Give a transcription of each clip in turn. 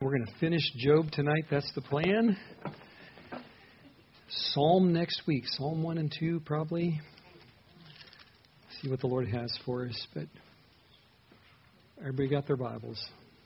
we're going to finish Job tonight. That's the plan. Psalm next week. Psalm 1 and 2 probably. See what the Lord has for us. But everybody got their Bibles.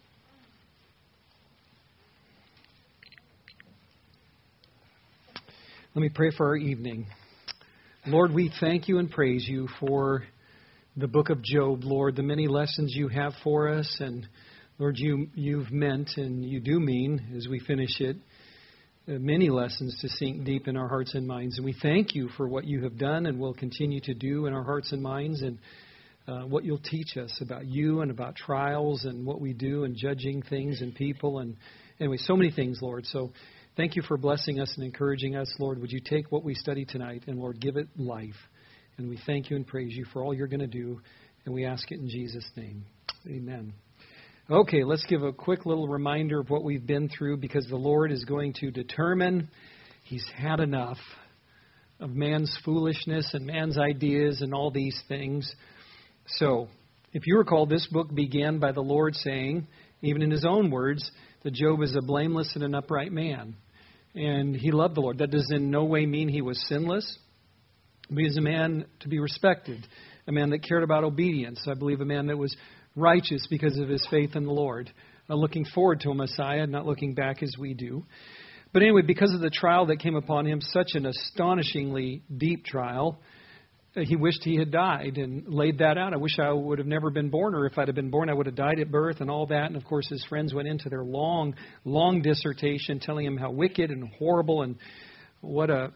Let me pray for our evening. Lord, we thank you and praise you for the book of Job, Lord, the many lessons you have for us. And Lord, you've meant and you do mean, as we finish it, many lessons to sink deep in our hearts and minds. And we thank you for what you have done and will continue to do in our hearts and minds, and what you'll teach us about you and about trials and what we do and judging things and people. And anyway, so many things, Lord. So thank you for blessing us and encouraging us. Lord, would you take what we study tonight and, Lord, give it life. And we thank you and praise you for all you're going to do. And we ask it in Jesus' name. Amen. Okay, let's give a quick little reminder of what we've been through, because the Lord is going to determine he's had enough of man's foolishness and man's ideas and all these things. So, if you recall, this book began by the Lord saying, even in his own words, that Job is a blameless and an upright man. And he loved the Lord. That does in no way mean he was sinless. But he is a man to be respected, a man that cared about obedience. I believe a man that was righteous because of his faith in the Lord, looking forward to a Messiah, not looking back as we do. But anyway, because of the trial that came upon him, such an astonishingly deep trial, he wished he had died and laid that out. I wish I would have never been born, or if I'd have been born, I would have died at birth and all that. And of course, his friends went into their long, long dissertation telling him how wicked and horrible and what a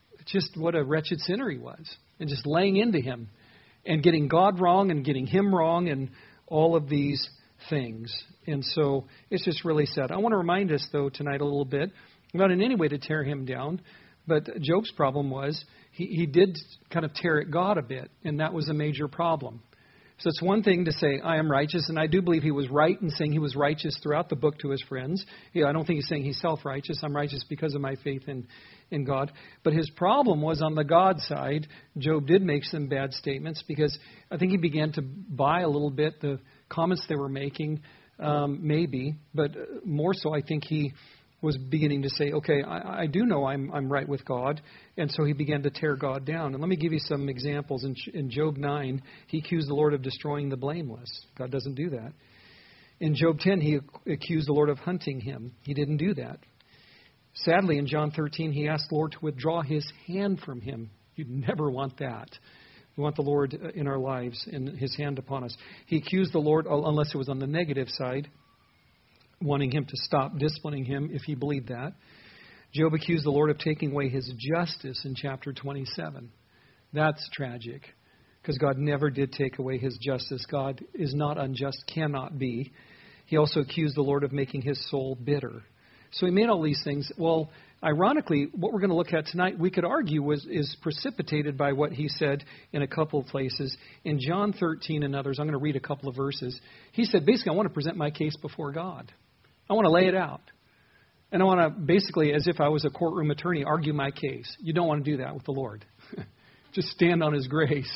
wretched sinner he was, and just laying into him and getting God wrong and getting him wrong and all of these things. And so it's just really sad. I want to remind us, though, tonight a little bit, not in any way to tear him down, but Job's problem was he did kind of tear at God a bit, and that was a major problem. So it's one thing to say, I am righteous, and I do believe he was right in saying he was righteous throughout the book to his friends. I don't think he's saying he's self-righteous. I'm righteous because of my faith in God. But his problem was on the God side. Job did make some bad statements, because I think he began to buy a little bit the comments they were making, maybe. But more so, I think he was beginning to say, okay, I do know I'm right with God. And so he began to tear God down. And let me give you some examples. In Job 9, he accused the Lord of destroying the blameless. God doesn't do that. In Job 10, he accused the Lord of hunting him. He didn't do that. Sadly, in John 13, he asked the Lord to withdraw his hand from him. You'd never want that. We want the Lord in our lives and his hand upon us. He accused the Lord, unless it was on the negative side, wanting him to stop disciplining him if he believed that. Job accused the Lord of taking away his justice in chapter 27. That's tragic, because God never did take away his justice. God is not unjust, cannot be. He also accused the Lord of making his soul bitter. So he made all these things. Well, ironically, what we're going to look at tonight, we could argue is precipitated by what he said in a couple of places. In John 13 and others, I'm going to read a couple of verses. He said, basically, I want to present my case before God. I want to lay it out. And I want to basically, as if I was a courtroom attorney, argue my case. You don't want to do that with the Lord. Just stand on his grace.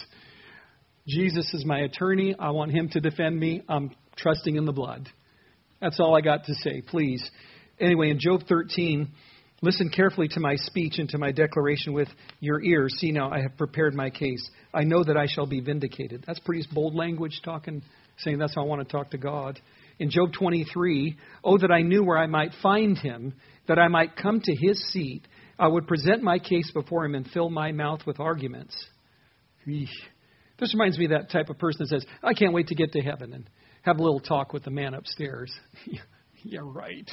Jesus is my attorney. I want him to defend me. I'm trusting in the blood. That's all I got to say, please. Anyway, in Job 13, listen carefully to my speech and to my declaration with your ears. See, now I have prepared my case. I know that I shall be vindicated. That's pretty bold language, saying that's how I want to talk to God. In Job 23, oh, that I knew where I might find him, that I might come to his seat. I would present my case before him and fill my mouth with arguments. Eesh. This reminds me of that type of person that says, I can't wait to get to heaven and have a little talk with the man upstairs. Yeah, right.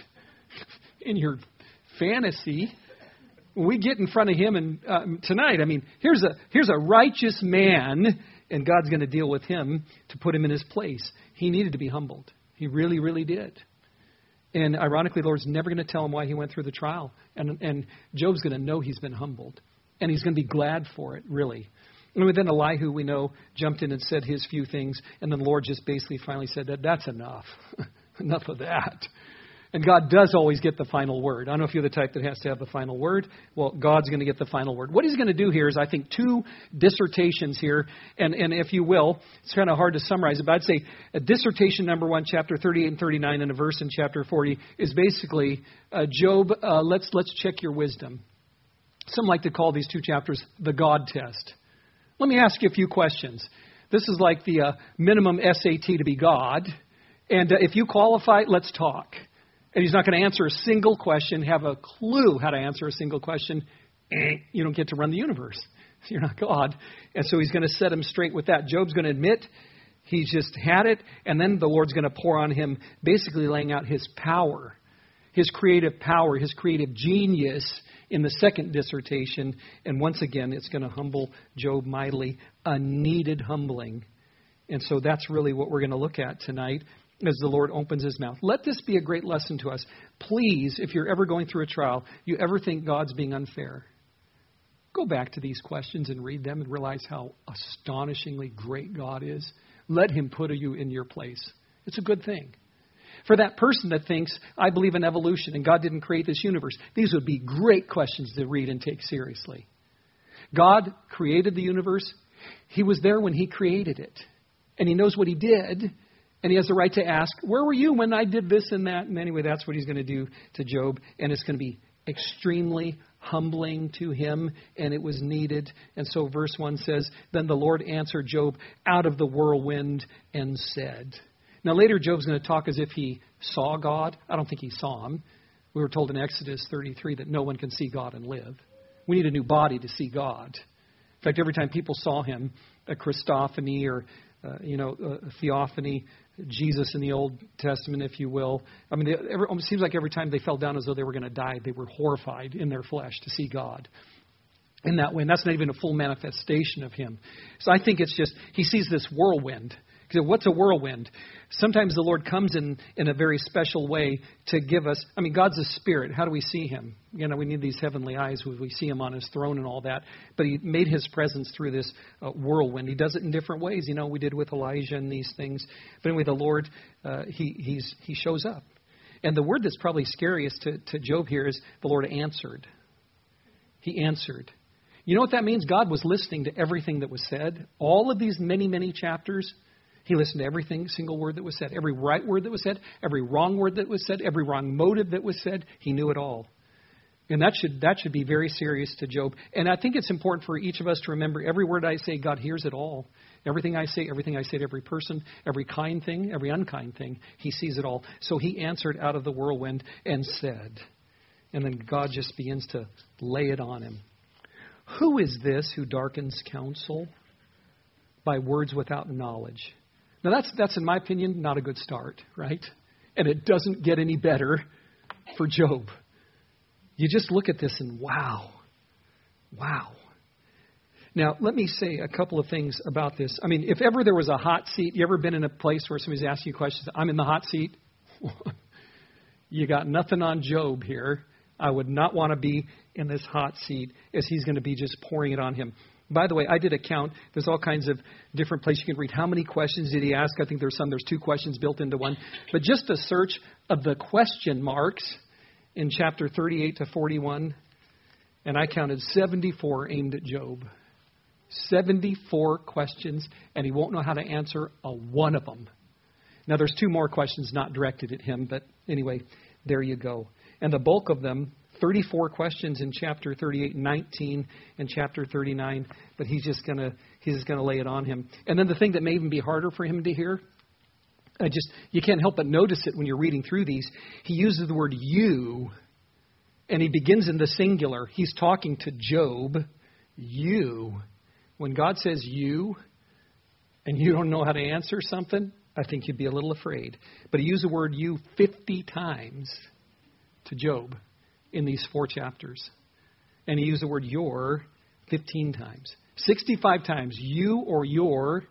In your fantasy, when we get in front of him and tonight, here's a righteous man, and God's going to deal with him to put him in his place. He needed to be humbled. He really, really did. And ironically, the Lord's never going to tell him why he went through the trial. And Job's going to know he's been humbled. And he's going to be glad for it, really. And then Elihu, we know, jumped in and said his few things. And then the Lord just basically finally said, that's enough. Enough of that. And God does always get the final word. I don't know if you're the type that has to have the final word. Well, God's going to get the final word. What he's going to do here is, I think, two dissertations here. And if you will, it's kind of hard to summarize it, but I'd say a dissertation number 1, chapter 38 and 39, and a verse in chapter 40 is basically, Job, let's check your wisdom. Some like to call these two chapters the God test. Let me ask you a few questions. This is like the minimum SAT to be God. And if you qualify, let's talk. And he's not going to answer a single question, have a clue how to answer a single question. You don't get to run the universe. You're not God. And so he's going to set him straight with that. Job's going to admit he's just had it. And then the Lord's going to pour on him, basically laying out his power, his creative power, his creative genius in the second dissertation. And once again, it's going to humble Job mightily, a needed humbling. And so that's really what we're going to look at tonight as the Lord opens his mouth. Let this be a great lesson to us. Please, if you're ever going through a trial, you ever think God's being unfair, go back to these questions and read them and realize how astonishingly great God is. Let him put you in your place. It's a good thing. For that person that thinks, I believe in evolution and God didn't create this universe, these would be great questions to read and take seriously. God created the universe. He was there when he created it. And he knows what he did. And he has the right to ask, where were you when I did this and that? And anyway, that's what he's going to do to Job. And it's going to be extremely humbling to him. And it was needed. And so verse 1 says, then the Lord answered Job out of the whirlwind and said. Now later Job's going to talk as if he saw God. I don't think he saw him. We were told in Exodus 33 that no one can see God and live. We need a new body to see God. In fact, every time people saw him, a Christophany or a theophany, Jesus in the Old Testament, if you will. I mean, it seems like every time they fell down as though they were going to die, they were horrified in their flesh to see God in that way. And that's not even a full manifestation of him. So I think it's just, he sees this whirlwind. What's a whirlwind? Sometimes the Lord comes in a very special way to give us. I mean, God's a spirit. How do we see him? We need these heavenly eyes. We see him on his throne and all that. But he made his presence through this whirlwind. He does it in different ways. We did with Elijah and these things. But anyway, the Lord, he shows up. And the word that's probably scariest to Job here is the Lord answered. He answered. You know what that means? God was listening to everything that was said. All of these many, many chapters. He listened to everything, single word that was said, every right word that was said, every wrong word that was said, every wrong motive that was said. He knew it all. And that should be very serious to Job. And I think it's important for each of us to remember every word I say, God hears it all. Everything I say to every person, every kind thing, every unkind thing, he sees it all. So he answered out of the whirlwind and said, and then God just begins to lay it on him. Who is this who darkens counsel by words without knowledge? Now, that's in my opinion, not a good start, right? And it doesn't get any better for Job. You just look at this and wow. Now, let me say a couple of things about this. I mean, if ever there was a hot seat, you ever been in a place where somebody's asking you questions? I'm in the hot seat. You got nothing on Job here. I would not want to be in this hot seat as he's going to be just pouring it on him. By the way, I did a count. There's all kinds of different places you can read. How many questions did he ask? I think there's 2 questions built into one. But just a search of the question marks in chapter 38 to 41, and I counted 74 aimed at Job. 74 questions, and he won't know how to answer a one of them. Now, there's 2 more questions not directed at him, but anyway, there you go. And the bulk of them, 34 questions in chapter 38, 19 in chapter 39, but he's just going to lay it on him. And then the thing that may even be harder for him to hear, you can't help but notice it when you're reading through these. He uses the word you, and he begins in the singular. He's talking to Job, you. When God says you, and you don't know how to answer something, I think you'd be a little afraid. But he used the word you 50 times to Job in these 4 chapters. And he used the word your 15 times. 65 times you or your.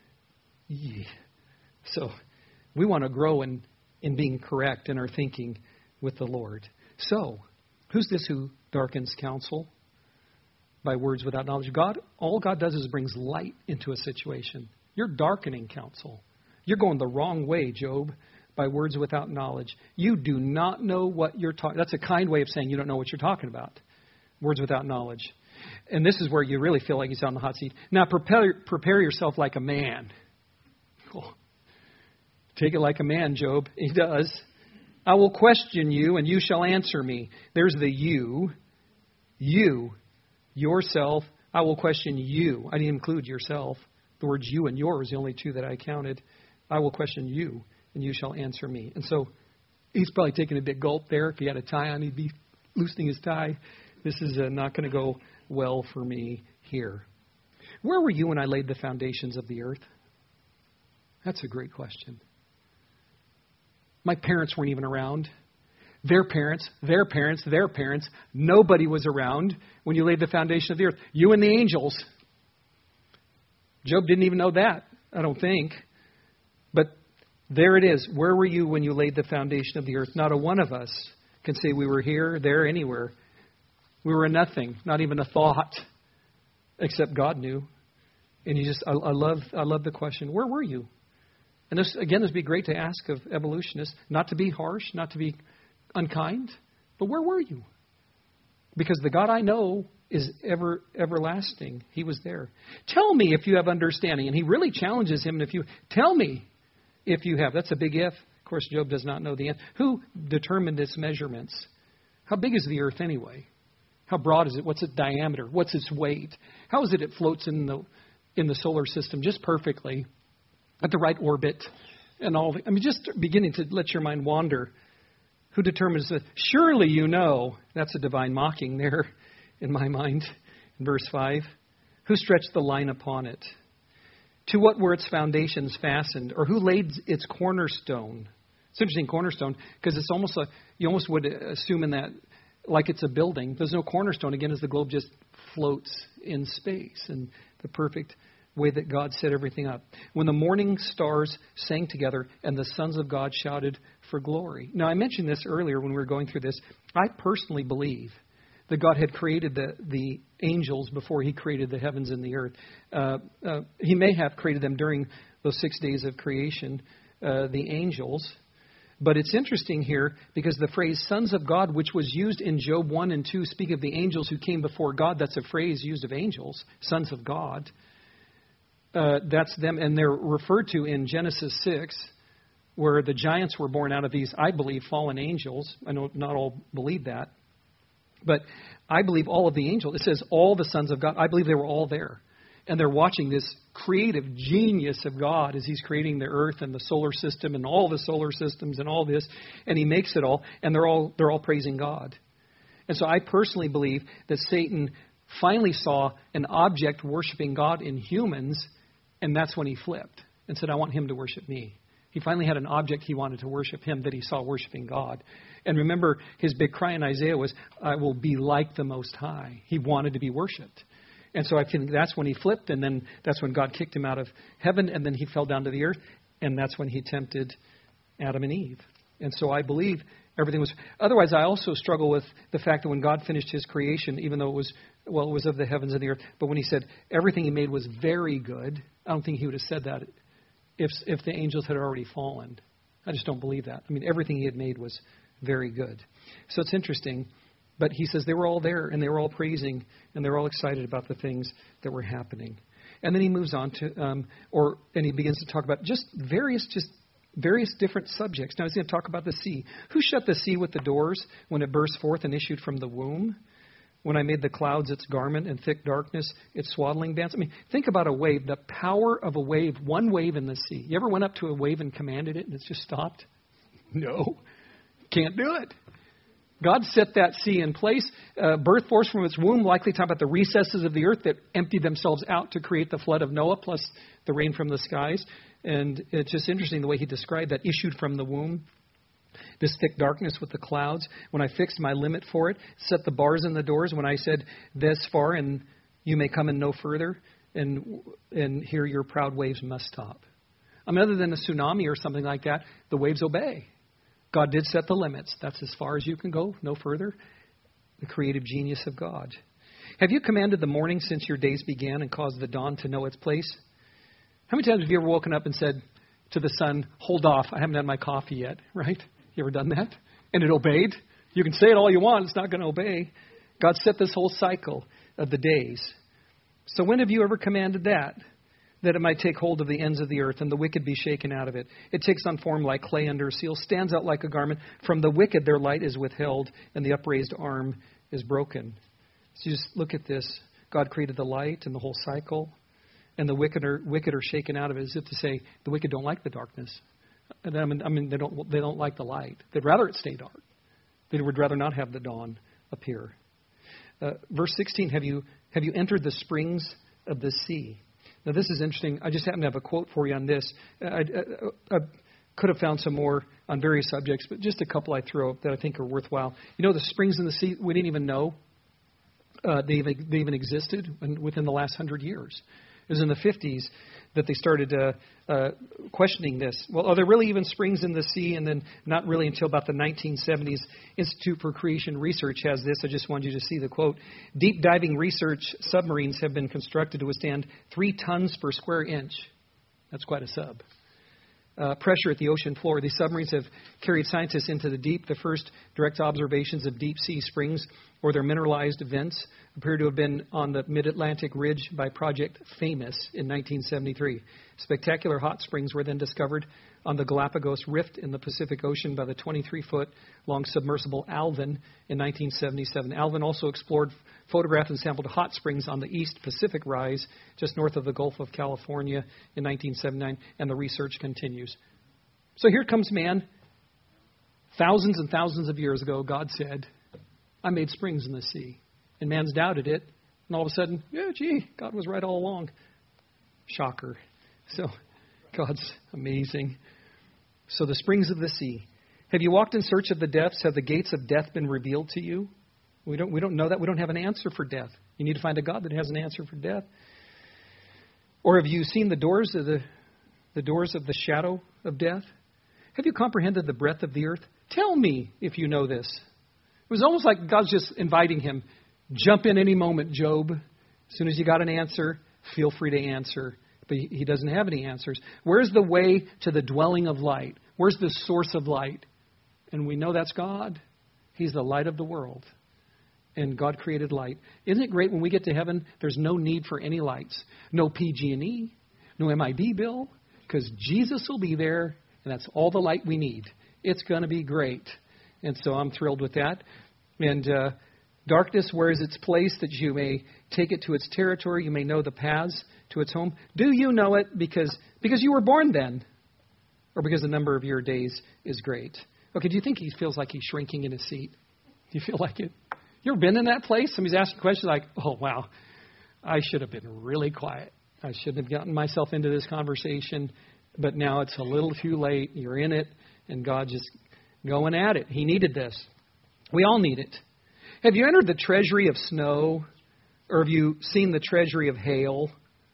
So we want to grow in being correct in our thinking with the Lord. So, who's this who darkens counsel by words without knowledge? God, all God does is brings light into a situation. You're darkening counsel. You're going the wrong way, Job, by words without knowledge. You do not know what you're talking. That's a kind way of saying you don't know what you're talking about. Words without knowledge. And this is where you really feel like he's on the hot seat. Now prepare yourself like a man. Cool. Take it like a man, Job. He does. I will question you, and you shall answer me. There's the you. You. Yourself. I will question you. I didn't include yourself. The words you and yours, the only two that I counted. I will question you, and you shall answer me. And so he's probably taking a big gulp there. If he had a tie on, he'd be loosening his tie. This is not going to go well for me here. Where were you when I laid the foundations of the earth? That's a great question. My parents weren't even around. Their parents, their parents, their parents. Nobody was around when you laid the foundation of the earth. You and the angels. Job didn't even know that, I don't think. But there it is. Where were you when you laid the foundation of the earth? Not a one of us can say we were here, there, anywhere. We were a nothing, not even a thought, except God knew. And I love the question, where were you? And this would be great to ask of evolutionists, not to be harsh, not to be unkind, but where were you? Because the God I know is everlasting. He was there. Tell me if you have understanding. And he really challenges him. Tell me if you have. That's a big if. Of course, Job does not know the answer. Who determined its measurements? How big is the earth anyway? How broad is it? What's its diameter? What's its weight? How is it floats in the solar system just perfectly at the right orbit and all? Just beginning to let your mind wander. Who determines that? Surely you know. That's a divine mocking there in my mind in verse 5. Who stretched the line upon it? To what were its foundations fastened? Or who laid its cornerstone? It's interesting, cornerstone, because it's almost like you almost would assume in that like it's a building. There's no cornerstone, again, as the globe just floats in space and the perfect way that God set everything up. When the morning stars sang together and the sons of God shouted for glory. Now, I mentioned this earlier when we were going through this. I personally believe that God had created the angels before he created the heavens and the earth. He may have created them during those 6 days of creation, the angels. But it's interesting here because the phrase sons of God, which was used in Job 1 and 2, speak of the angels who came before God. That's a phrase used of angels, sons of God. That's them. And they're referred to in Genesis 6, where the giants were born out of these, I believe, fallen angels. I know not all believe that. But I believe all of the angels. It says all the sons of God. I believe they were all there. And they're watching this creative genius of God as he's creating the earth and the solar system and all the solar systems and all this. And he makes it all. And they're all praising God. And so I personally believe that Satan finally saw an object worshiping God in humans. And that's when he flipped and said, I want him to worship me. He finally had an object he wanted to worship him that he saw worshiping God. And remember, his big cry in Isaiah was, I will be like the Most High. He wanted to be worshipped. And so I think that's when he flipped, and then that's when God kicked him out of heaven, and then he fell down to the earth, and that's when he tempted Adam and Eve. And so I believe everything was... Otherwise, I also struggle with the fact that when God finished his creation, even though it was of the heavens and the earth, but when he said everything he made was very good, I don't think he would have said that if the angels had already fallen. I just don't believe that. Everything he had made was very good. So it's interesting. But he says they were all there, and they were all praising, and they were all excited about the things that were happening. And then he moves on to, and he begins to talk about just various different subjects. Now he's going to talk about the sea. Who shut the sea with the doors when it burst forth and issued from the womb? When I made the clouds its garment and thick darkness its swaddling bands. Think about a wave, the power of a wave, one wave in the sea. You ever went up to a wave and commanded it and it's just stopped? No, can't do it. God set that sea in place. Birth forth from its womb, likely talking about the recesses of the earth that emptied themselves out to create the flood of Noah, plus the rain from the skies. And it's just interesting the way he described that, issued from the womb. This thick darkness with the clouds. When I fixed my limit for it, set the bars in the doors. When I said, this far and you may come and no further. And here your proud waves must stop. Other than a tsunami or something like that, the waves obey. God did set the limits. That's as far as you can go, no further. The creative genius of God. Have you commanded the morning since your days began and caused the dawn to know its place? How many times have you ever woken up and said, to the sun, hold off, I haven't had my coffee yet, right? You ever done that? And it obeyed? You can say it all you want, it's not going to obey. God set this whole cycle of the days. So when have you ever commanded that? That it might take hold of the ends of the earth and the wicked be shaken out of it. It takes on form like clay under a seal, stands out like a garment. From the wicked their light is withheld, and the upraised arm is broken. So you just look at this. God created the light and the whole cycle, and the wicked are shaken out of it, as if to say the wicked don't like the darkness. And I mean they don't like the light. They'd rather it stay dark. They would rather not have the dawn appear. Verse 16, have you entered the springs of the sea? Now this is interesting. I just happen to have a quote for you on this. I could have found some more on various subjects, but just a couple I throw up that I think are worthwhile. You know, the springs in the sea, we didn't even know they even existed within the last 100 years. It was in the 50s that they started questioning this. Well, are there really even springs in the sea? And then not really until about the 1970s. Institute for Creation Research has this. I just wanted you to see the quote. Deep diving research submarines have been constructed to withstand 3 tons per square inch. That's quite a sub. Pressure at the ocean floor. These submarines have carried scientists into the deep. The first direct observations of deep sea springs or their mineralized vents appear to have been on the Mid-Atlantic Ridge by Project Famous in 1973. Spectacular hot springs were then discovered on the Galapagos Rift in the Pacific Ocean by the 23-foot-long submersible Alvin in 1977. Alvin also explored, photographed, and sampled hot springs on the East Pacific Rise just north of the Gulf of California in 1979, and the research continues. So here comes man. Thousands and thousands of years ago, God said, I made springs in the sea. And man's doubted it. And all of a sudden, God was right all along. Shocker. So God's amazing. So the springs of the sea. Have you walked in search of the depths? Have the gates of death been revealed to you? We don't know that. We don't have an answer for death. You need to find a God that has an answer for death. Or have you seen the doors of the shadow of death? Have you comprehended the breadth of the earth? Tell me if you know this. It was almost like God's just inviting him. Jump in any moment, Job. As soon as you got an answer, feel free to answer. But he doesn't have any answers. Where's the way to the dwelling of light? Where's the source of light? And we know that's God. He's the light of the world. And God created light. Isn't it great when we get to heaven, there's no need for any lights. No PG&E, no MID bill, because Jesus will be there, and that's all the light we need. It's going to be great. And so I'm thrilled with that. And darkness, where is its place that you may take it to its territory? You may know the paths to its home. Do you know it because you were born then? Or because the number of your days is great? Okay, do you think he feels like he's shrinking in his seat? Do you feel like it? You ever been in that place? Somebody's asking questions like, oh, wow, I should have been really quiet. I shouldn't have gotten myself into this conversation. But now it's a little too late. You're in it. And God just going at it. He needed this. We all need it. Have you entered the treasury of snow? Or have you seen the treasury of hail?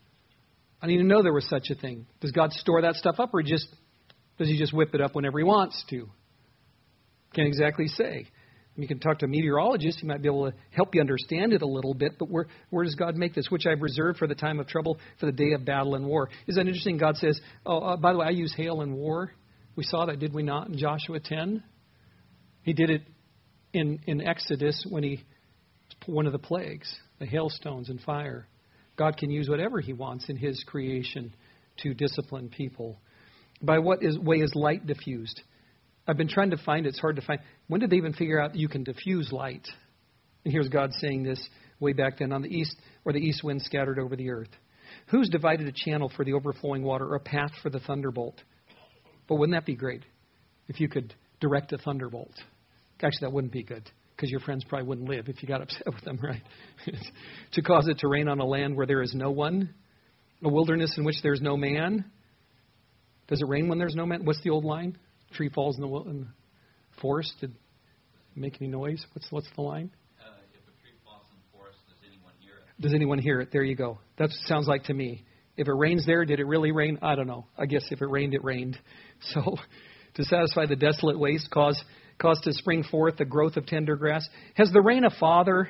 I didn't even know there was such a thing. Does God store that stuff up, or does he just whip it up whenever he wants to? Can't exactly say. You can talk to a meteorologist. He might be able to help you understand it a little bit. But where does God make this? Which I've reserved for the time of trouble, for the day of battle and war. Isn't that interesting? God says, by the way, I use hail in war. We saw that, did we not, in Joshua 10? He did it in Exodus when one of the plagues, the hailstones and fire. God can use whatever he wants in his creation to discipline people. By what way is light diffused? I've been trying to find it. It's hard to find. When did they even figure out that you can diffuse light? And here's God saying this way back then. On the east, or the east wind scattered over the earth. Who's divided a channel for the overflowing water, or a path for the thunderbolt? But wouldn't that be great if you could direct a thunderbolt? Actually, that wouldn't be good, because your friends probably wouldn't live if you got upset with them, right? To cause it to rain on a land where there is no one, a wilderness in which there is no man. Does it rain when there's no man? What's the old line? Tree falls in the forest. Did it make any noise? What's the line? If a tree falls in the forest, does anyone hear it? Does anyone hear it? There you go. That sounds like to me. If it rains there, did it really rain? I don't know. I guess if it rained, it rained. So to satisfy the desolate waste, cause to spring forth the growth of tender grass. Has the rain a father?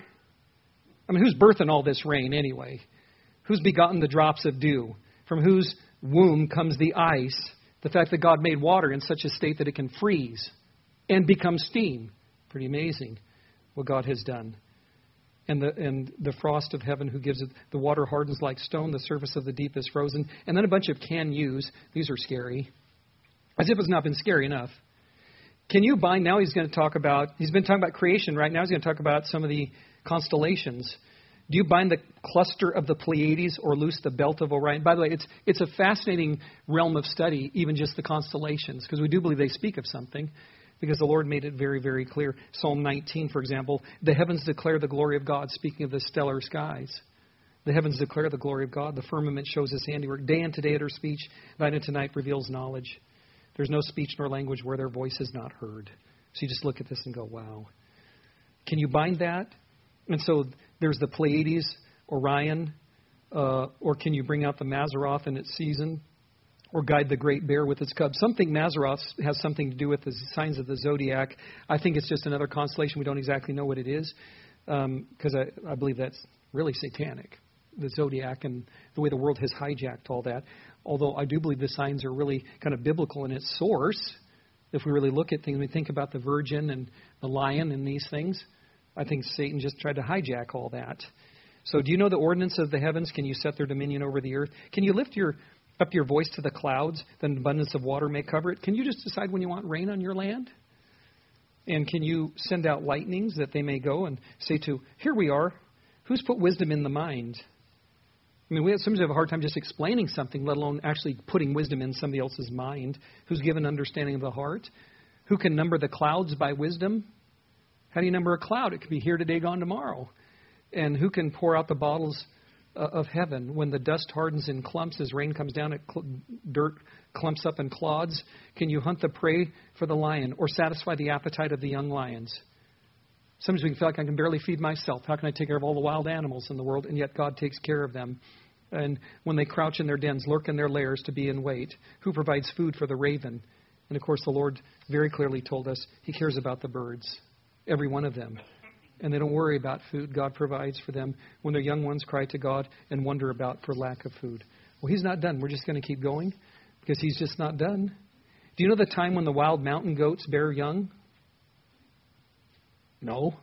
I mean, who's birthing all this rain anyway? Who's begotten the drops of dew? From whose womb comes the ice The fact that God made water in such a state that it can freeze and become steam. Pretty amazing what God has done. And the frost of heaven who gives it, the water hardens like stone, the surface of the deep is frozen. And then a bunch of can yous. These are scary. As if it's not been scary enough. Can you bind, now he's been talking about creation, right? Now he's going to talk about some of the constellations. Do you bind the cluster of the Pleiades or loose the belt of Orion? By the way, it's a fascinating realm of study, even just the constellations, because we do believe they speak of something, because the Lord made it very, very clear. Psalm 19, for example, the heavens declare the glory of God, speaking of the stellar skies. The heavens declare the glory of God. The firmament shows his handiwork. Day unto day at her speech, night unto night reveals knowledge. There's no speech nor language where their voice is not heard. So you just look at this and go, wow. Can you bind that? And so there's the Pleiades, Orion, or can you bring out the Mazzaroth in its season, or guide the great bear with its cubs? Some think Mazzaroth has something to do with the signs of the zodiac. I think it's just another constellation. We don't exactly know what it is, because I believe that's really satanic, the zodiac and the way the world has hijacked all that. Although I do believe the signs are really kind of biblical in its source. If we really look at things, we think about the virgin and the lion and these things. I think Satan just tried to hijack all that. So do you know the ordinance of the heavens? Can you set their dominion over the earth? Can you lift up your voice to the clouds, that an abundance of water may cover it? Can you just decide when you want rain on your land? And can you send out lightnings that they may go and say here we are, who's put wisdom in the mind? I mean, sometimes we have a hard time just explaining something, let alone actually putting wisdom in somebody else's mind. Who's given understanding of the heart? Who can number the clouds by wisdom? How do you number a cloud? It could be here today, gone tomorrow. And who can pour out the bottles of heaven when the dust hardens in clumps as rain comes down, dirt clumps up and clods? Can you hunt the prey for the lion or satisfy the appetite of the young lions? Sometimes we can feel like I can barely feed myself. How can I take care of all the wild animals in the world? And yet God takes care of them. And when they crouch in their dens, lurk in their lairs to be in wait, who provides food for the raven? And of course, the Lord very clearly told us He cares about the birds, every one of them. And they don't worry about food. God provides for them when their young ones cry to God and wonder about for lack of food. Well, He's not done. We're just going to keep going because He's just not done. Do you know the time when the wild mountain goats bear young? No.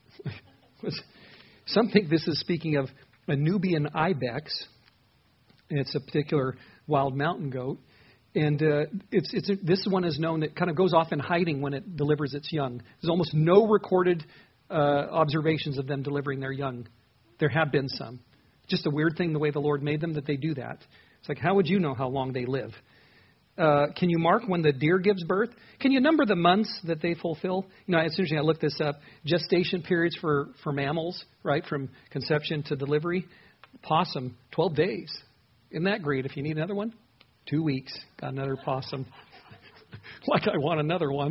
Some think this is speaking of a Nubian ibex. It's a particular wild mountain goat. And this one is known that kind of goes off in hiding when it delivers its young. There's almost no recorded observations of them delivering their young. There have been some. Just a weird thing the way the Lord made them that they do that. It's like, how would you know how long they live? Can you mark when the deer gives birth? Can you number the months that they fulfill? You know, it's interesting. I looked this up. Gestation periods for mammals, right, from conception to delivery. Possum, 12 days. Isn't that great? If you need another one, 2 weeks. Got another possum. Like I want another one.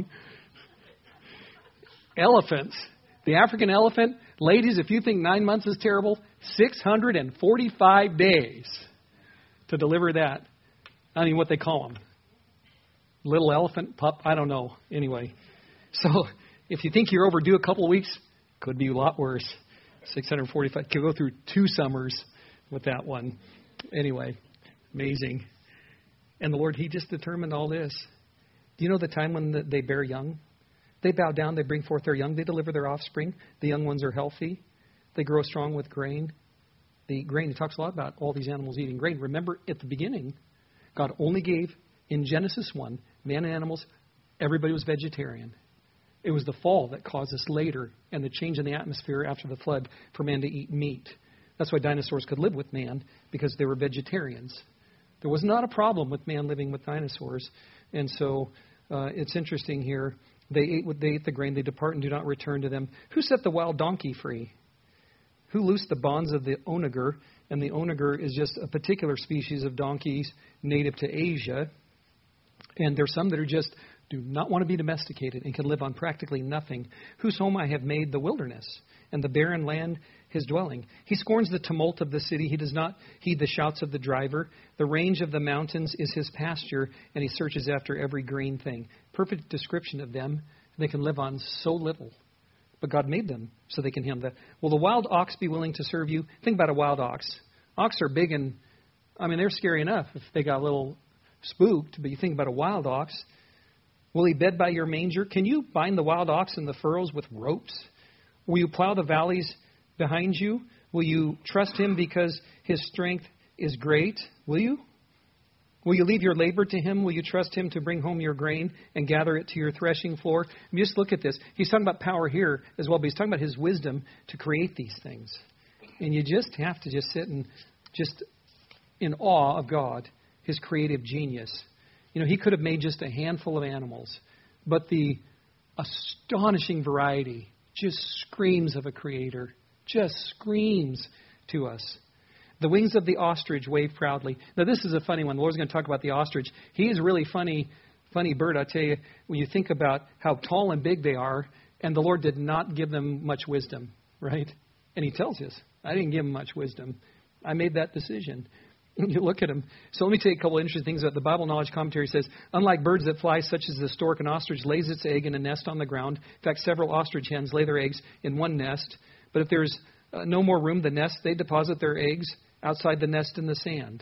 Elephants. The African elephant. Ladies, if you think 9 months is terrible, 645 days to deliver that. I don't know what they call them. Little elephant pup, I don't know. Anyway, so if you think you're overdue a couple of weeks, could be a lot worse. 645. Could go through 2 summers with that one. Anyway, amazing. And the Lord, He just determined all this. Do you know the time when they bear young? They bow down, they bring forth their young, they deliver their offspring. The young ones are healthy. They grow strong with grain. The grain, He talks a lot about all these animals eating grain. Remember, at the beginning, God only gave, in Genesis 1, man and animals, everybody was vegetarian. It was the fall that caused this later and the change in the atmosphere after the flood for man to eat meat. That's why dinosaurs could live with man, because they were vegetarians. There was not a problem with man living with dinosaurs. And so it's interesting here. They ate the grain, they depart and do not return to them. Who set the wild donkey free? Who loosed the bonds of the onager? And the onager is just a particular species of donkeys native to Asia. And there's some that are just do not want to be domesticated and can live on practically nothing. Whose home I have made the wilderness, and the barren land His dwelling. He scorns the tumult of the city. He does not heed the shouts of the driver. The range of the mountains is His pasture, and He searches after every green thing. Perfect description of them. They can live on so little. But God made them so they can handle that. Will the wild ox be willing to serve you? Think about a wild ox. Ox are big and, they're scary enough if they got a little spooked, but you think about a wild ox. Will he bed by your manger? Can you bind the wild ox in the furrows with ropes? Will you plow the valleys behind you? Will you trust him because his strength is great? Will you? Will you leave your labor to him? Will you trust him to bring home your grain and gather it to your threshing floor? I mean, just look at this. He's talking about power here as well, but he's talking about his wisdom to create these things. And you just have to just sit and just in awe of God, his creative genius. You know, he could have made just a handful of animals, but the astonishing variety just screams of a creator, just screams to us. The wings of the ostrich wave proudly. Now, this is a funny one. The Lord's going to talk about the ostrich. He is a really funny bird. I tell you, when you think about how tall and big they are, and the Lord did not give them much wisdom, right? And he tells us, I didn't give them much wisdom. I made that decision. You look at them. So let me tell you a couple of interesting things about the Bible Knowledge Commentary. Says, unlike birds that fly, such as the stork, an ostrich lays its egg in a nest on the ground. In fact, several ostrich hens lay their eggs in one nest. But if there's no more room, the nest, they deposit their eggs outside the nest in the sand.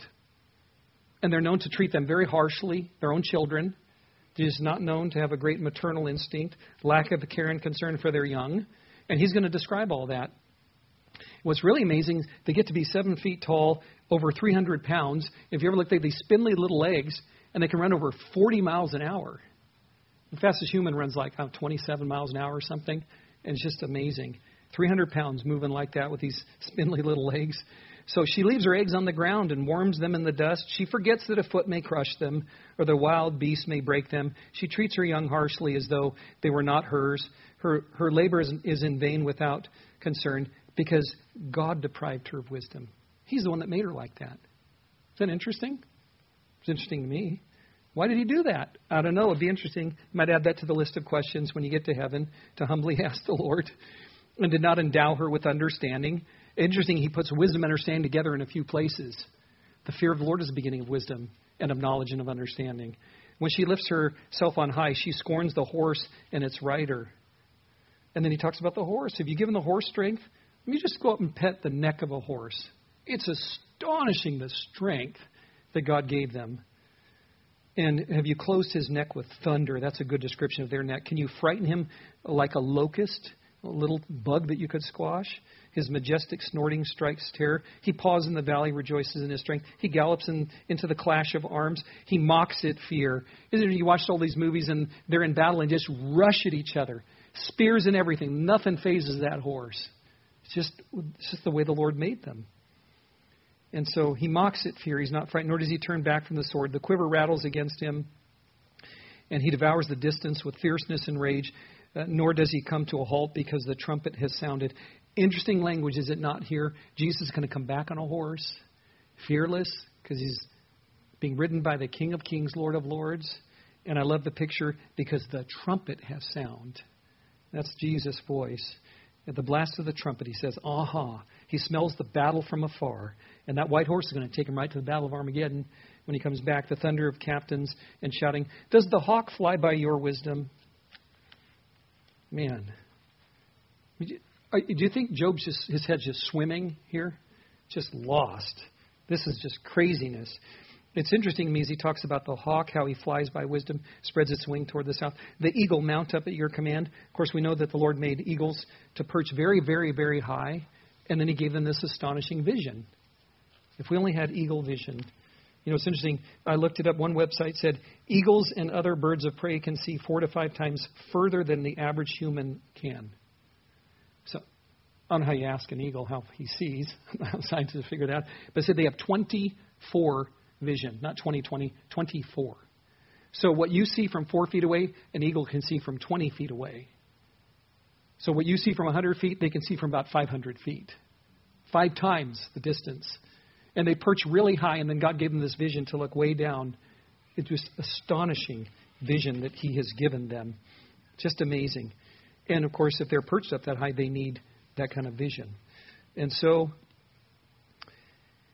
And they're known to treat them very harshly, their own children. They're just not known to have a great maternal instinct, lack of care and concern for their young. And he's going to describe all that. What's really amazing, they get to be 7 feet tall, over 300 pounds. If you ever look at these spindly little legs, and they can run over 40 miles an hour. The fastest human runs like 27 miles an hour or something. And it's just amazing. 300 pounds moving like that with these spindly little legs. So she leaves her eggs on the ground and warms them in the dust. She forgets that a foot may crush them or the wild beast may break them. She treats her young harshly as though they were not hers. Her labor is in vain without concern because God deprived her of wisdom. He's the one that made her like that. Is that interesting? It's interesting to me. Why did he do that? I don't know. It'd be interesting. You might add that to the list of questions when you get to heaven to humbly ask the Lord. And did not endow her with understanding. Interesting, he puts wisdom and understanding together in a few places. The fear of the Lord is the beginning of wisdom and of knowledge and of understanding. When she lifts herself on high, she scorns the horse and its rider. And then he talks about the horse. Have you given the horse strength? Let me just go up and pet the neck of a horse. It's astonishing the strength that God gave them. And have you closed his neck with thunder? That's a good description of their neck. Can you frighten him like a locust? A little bug that you could squash. His majestic snorting strikes terror. He paws in the valley, rejoices in his strength. He gallops into the clash of arms. He mocks at fear. Isn't it? You watched all these movies and they're in battle and just rush at each other. Spears and everything. Nothing phases that horse. It's just the way the Lord made them. And so he mocks at fear. He's not frightened, nor does he turn back from the sword. The quiver rattles against him, and he devours the distance with fierceness and rage. Nor does he come to a halt because the trumpet has sounded. Interesting language, is it not here? Jesus is going to come back on a horse, fearless, because he's being ridden by the King of Kings, Lord of Lords. And I love the picture because the trumpet has sound. That's Jesus' voice. At the blast of the trumpet, he says, aha. He smells the battle from afar. And that white horse is going to take him right to the battle of Armageddon when he comes back. The thunder of captains and shouting. Does the hawk fly by your wisdom? Man, do you think Job's his head's just swimming here? Just lost. This is just craziness. It's interesting to me as he talks about the hawk, how he flies by wisdom, spreads its wing toward the south. The eagle mount up at your command. Of course, we know that the Lord made eagles to perch very, very, very high. And then he gave them this astonishing vision. If we only had eagle vision. You know, it's interesting. I looked it up. One website said eagles and other birds of prey can see 4 to 5 times further than the average human can. So I don't know how you ask an eagle how he sees. Scientists figured that out. But it said they have 24 vision, not 20/20, 24. So what you see from 4 feet away, an eagle can see from 20 feet away. So what you see from 100 feet, they can see from about 500 feet. 5 times the distance. And they perch really high, and then God gave them this vision to look way down. It's just astonishing vision that he has given them. Just amazing. And, of course, if they're perched up that high, they need that kind of vision. And so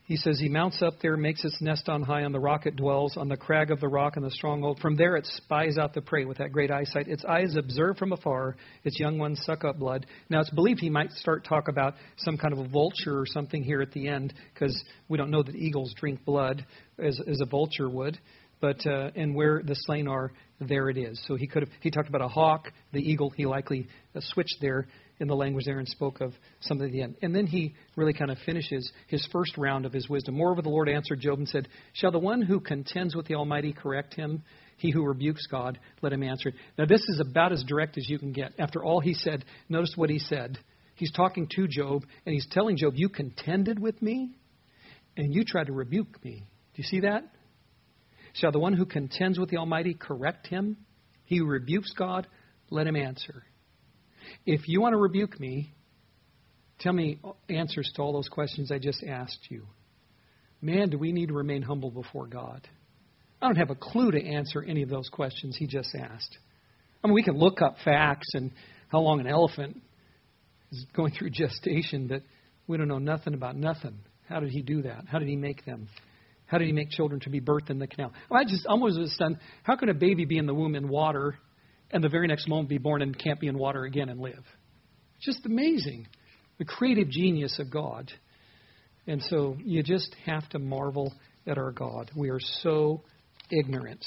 He says, he mounts up there, makes its nest on high, on the rock it dwells, on the crag of the rock and the stronghold. From there it spies out the prey with that great eyesight. Its eyes observe from afar. Its young ones suck up blood. Now it's believed he might start talk about some kind of a vulture or something here at the end, because we don't know that eagles drink blood as a vulture would. But and where the slain are, there it is. So he talked about a hawk, the eagle. He likely switched there in the language there and spoke of something at the end. And then he really kind of finishes his first round of his wisdom. Moreover, the Lord answered Job and said, shall the one who contends with the Almighty correct him? He who rebukes God, let him answer it. Now, this is about as direct as you can get. After all he said, notice what he said. He's talking to Job, and he's telling Job, you contended with me, and you tried to rebuke me. Do you see that? Shall the one who contends with the Almighty correct him? He who rebukes God, let him answer. If you want to rebuke me, tell me answers to all those questions I just asked you. Man, do we need to remain humble before God? I don't have a clue to answer any of those questions he just asked. I mean, we can look up facts and how long an elephant is going through gestation, but we don't know nothing about nothing. How did he do that? How did he make them? How did he make children to be birthed in the canal? I just almost was stunned. How can a baby be in the womb in water and the very next moment be born and can't be in water again and live? Just amazing. The creative genius of God. And so you just have to marvel at our God. We are so ignorant.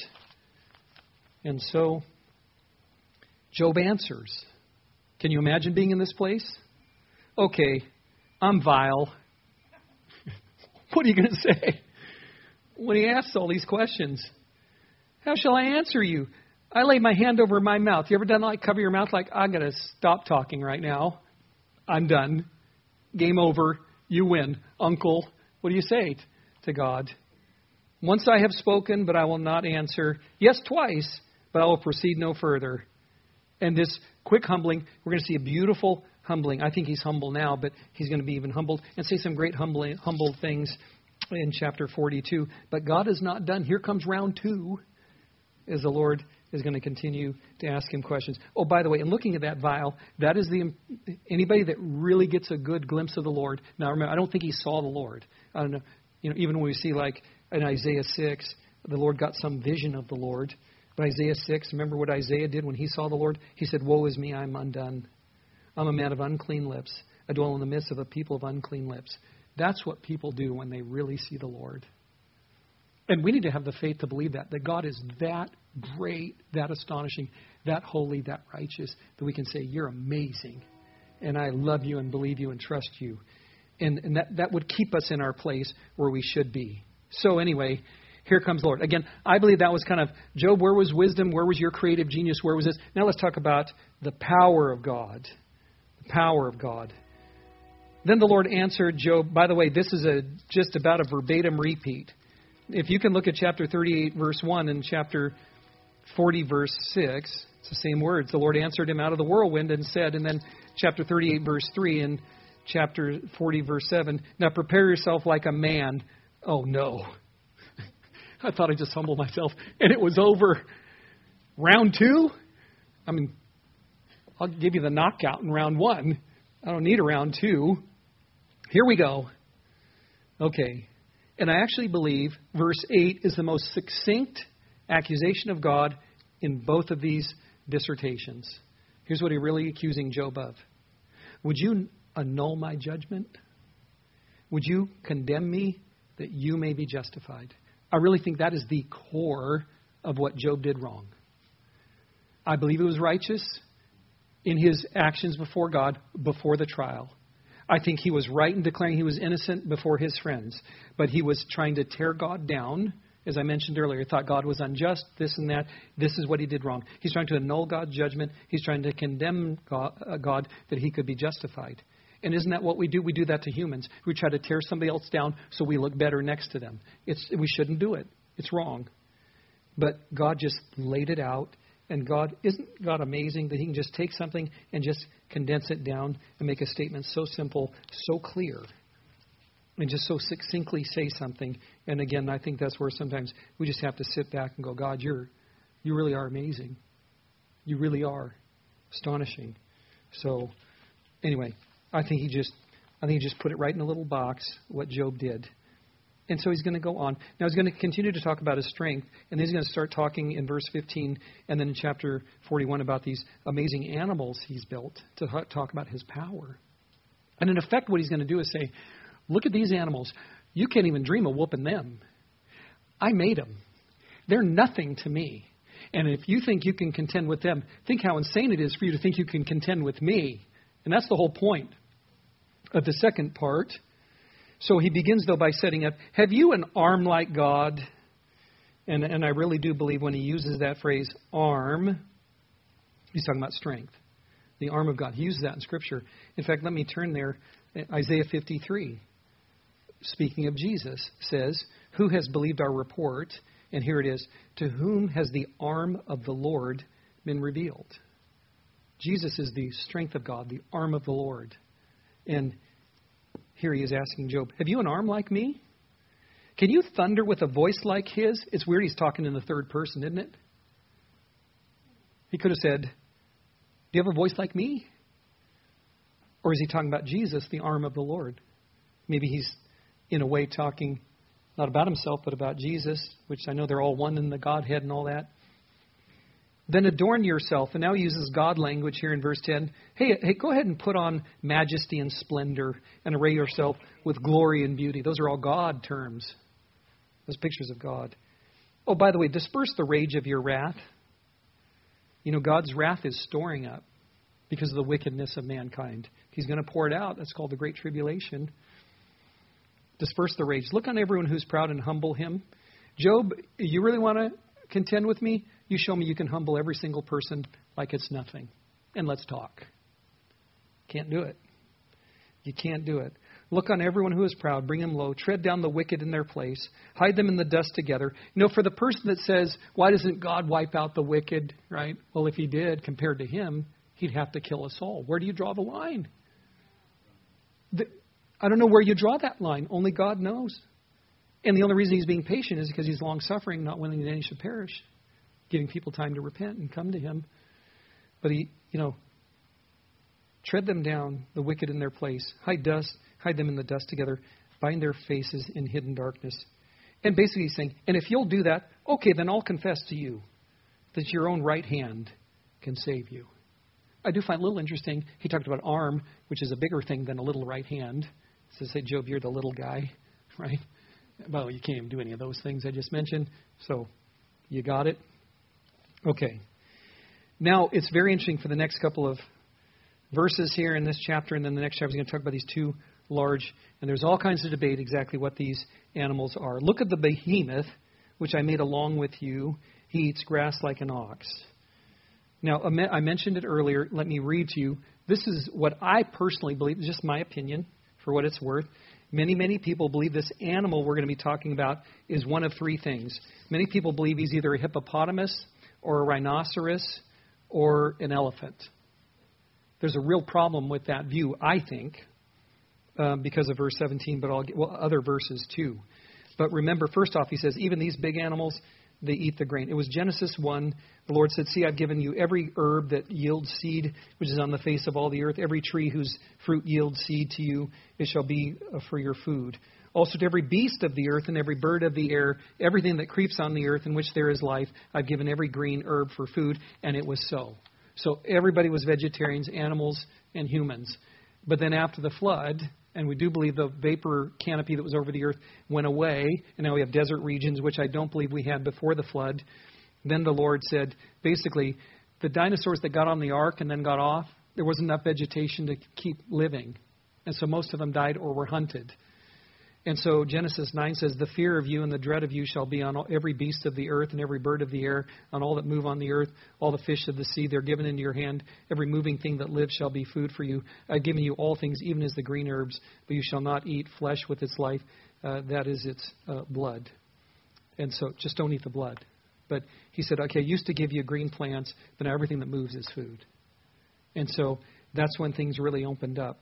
And so Job answers. Can you imagine being in this place? Okay, I'm vile. What are you going to say when he asks all these questions? How shall I answer you? I lay my hand over my mouth. You ever done like cover your mouth like, I'm going to stop talking right now. I'm done. Game over. You win. Uncle, what do you say to God? Once I have spoken, but I will not answer. Yes, twice, but I will proceed no further. And this quick humbling, we're going to see a beautiful humbling. I think he's humble now, but he's going to be even humbled and say some great humble things in chapter 42. But God is not done. Here comes round 2 as the Lord is going to continue to ask him questions. Oh, by the way, in looking at that vial, that is anybody that really gets a good glimpse of the Lord. Now, remember, I don't think he saw the Lord. I don't know. Even when we see like in Isaiah 6, the Lord got some vision of the Lord. But Isaiah 6, remember what Isaiah did when he saw the Lord? He said, woe is me, I'm undone. I'm a man of unclean lips. I dwell in the midst of a people of unclean lips. That's what people do when they really see the Lord. And we need to have the faith to believe that God is that great, that astonishing, that holy, that righteous, that we can say, you're amazing. And I love you and believe you and trust you. And that would keep us in our place where we should be. So anyway, here comes the Lord. Again, I believe that was kind of, Job, where was wisdom? Where was your creative genius? Where was this? Now let's talk about the power of God. The power of God. Then the Lord answered Job. By the way, this is just about a verbatim repeat. If you can look at chapter 38, verse 1 and chapter 40, verse 6, it's the same words. The Lord answered him out of the whirlwind and said, and then chapter 38, verse 3 and chapter 40, verse 7, now prepare yourself like a man. Oh, no. I thought I just humbled myself, and it was over. Round 2? I mean, I'll give you the knockout in round 1. I don't need a round 2. Here we go. Okay. And I actually believe verse 8 is the most succinct accusation of God in both of these dissertations. Here's what he's really accusing Job of. Would you annul my judgment? Would you condemn me that you may be justified? I really think that is the core of what Job did wrong. I believe he was righteous in his actions before God before the trial. I think he was right in declaring he was innocent before his friends. But he was trying to tear God down. As I mentioned earlier, he thought God was unjust, this and that. This is what he did wrong. He's trying to annul God's judgment. He's trying to condemn God that he could be justified. And isn't that what we do? We do that to humans. We try to tear somebody else down so we look better next to them. We shouldn't do it. It's wrong. But God just laid it out. And isn't God amazing that he can just take something and just condense it down and make a statement so simple, so clear, and just so succinctly say something. And again, I think that's where sometimes we just have to sit back and go, God, you really are amazing. You really are astonishing. So anyway, I think he just put it right in a little box, what Job did. And so he's going to go on. Now he's going to continue to talk about his strength, and then he's going to start talking in verse 15 and then in chapter 41 about these amazing animals he's built to talk about his power. And in effect, what he's going to do is say, look at these animals. You can't even dream of whooping them. I made them. They're nothing to me. And if you think you can contend with them, think how insane it is for you to think you can contend with me. And that's the whole point of the second part. So he begins, though, by setting up, have you an arm like God? And I really do believe when he uses that phrase, arm, he's talking about strength. The arm of God. He uses that in Scripture. In fact, let me turn there. Isaiah 53, speaking of Jesus, says, who has believed our report? And here it is, to whom has the arm of the Lord been revealed? Jesus is the strength of God, the arm of the Lord. And here he is asking Job, have you an arm like me? Can you thunder with a voice like his? It's weird he's talking in the third person, isn't it? He could have said, do you have a voice like me? Or is he talking about Jesus, the arm of the Lord? Maybe he's, in a way, talking not about himself, but about Jesus, which I know they're all one in the Godhead and all that. Then adorn yourself. And now he uses God language here in verse 10. Hey, go ahead and put on majesty and splendor and array yourself with glory and beauty. Those are all God terms. Those pictures of God. Oh, by the way, disperse the rage of your wrath. You know, God's wrath is storing up because of the wickedness of mankind. He's going to pour it out. That's called the Great Tribulation. Disperse the rage. Look on everyone who's proud and humble him. Job, you really want to contend with me? You show me you can humble every single person like it's nothing. And let's talk. Can't do it. You can't do it. Look on everyone who is proud. Bring them low. Tread down the wicked in their place. Hide them in the dust together. You know, for the person that says, why doesn't God wipe out the wicked, right? Well, if he did, compared to him, he'd have to kill us all. Where do you draw the line? I don't know where you draw that line. Only God knows. And the only reason he's being patient is because he's long-suffering, not willing that any should perish, giving people time to repent and come to him. But he, tread them down, the wicked in their place. Hide them in the dust together. Bind their faces in hidden darkness. And basically he's saying, and if you'll do that, okay, then I'll confess to you that your own right hand can save you. I do find it a little interesting. He talked about arm, which is a bigger thing than a little right hand. So say, Job, you're the little guy, right? Well, you can't even do any of those things I just mentioned. So you got it? Okay. Now, it's very interesting for the next couple of verses here in this chapter, and then the next chapter is going to talk about these two large, and there's all kinds of debate exactly what these animals are. Look at the behemoth, which I made along with you. He eats grass like an ox. Now, I mentioned it earlier. Let me read to you. This is what I personally believe, just my opinion, for what it's worth. Many, many people believe this animal we're going to be talking about is one of three things. Many people believe he's either a hippopotamus or a rhinoceros or an elephant. There's a real problem with that view, I think, because of verse 17, but other verses too. But remember, first off, he says, even these big animals, they eat the grain. It was Genesis 1. The Lord said, see, I've given you every herb that yields seed, which is on the face of all the earth, every tree whose fruit yields seed to you, it shall be for your food. Also to every beast of the earth and every bird of the air, everything that creeps on the earth in which there is life, I've given every green herb for food. And it was so. So everybody was vegetarians, animals and humans. But then after the flood, and we do believe the vapor canopy that was over the earth went away, and now we have desert regions, which I don't believe we had before the flood. Then the Lord said, basically, the dinosaurs that got on the ark and then got off, there wasn't enough vegetation to keep living. And so most of them died or were hunted. And so Genesis 9 says, the fear of you and the dread of you shall be on every beast of the earth and every bird of the air, on all that move on the earth, all the fish of the sea. They're given into your hand. Every moving thing that lives shall be food for you. I've given you all things, even as the green herbs, but you shall not eat flesh with its life. That is its blood. And so just don't eat the blood. But he said, okay, I used to give you green plants, but now everything that moves is food. And so that's when things really opened up.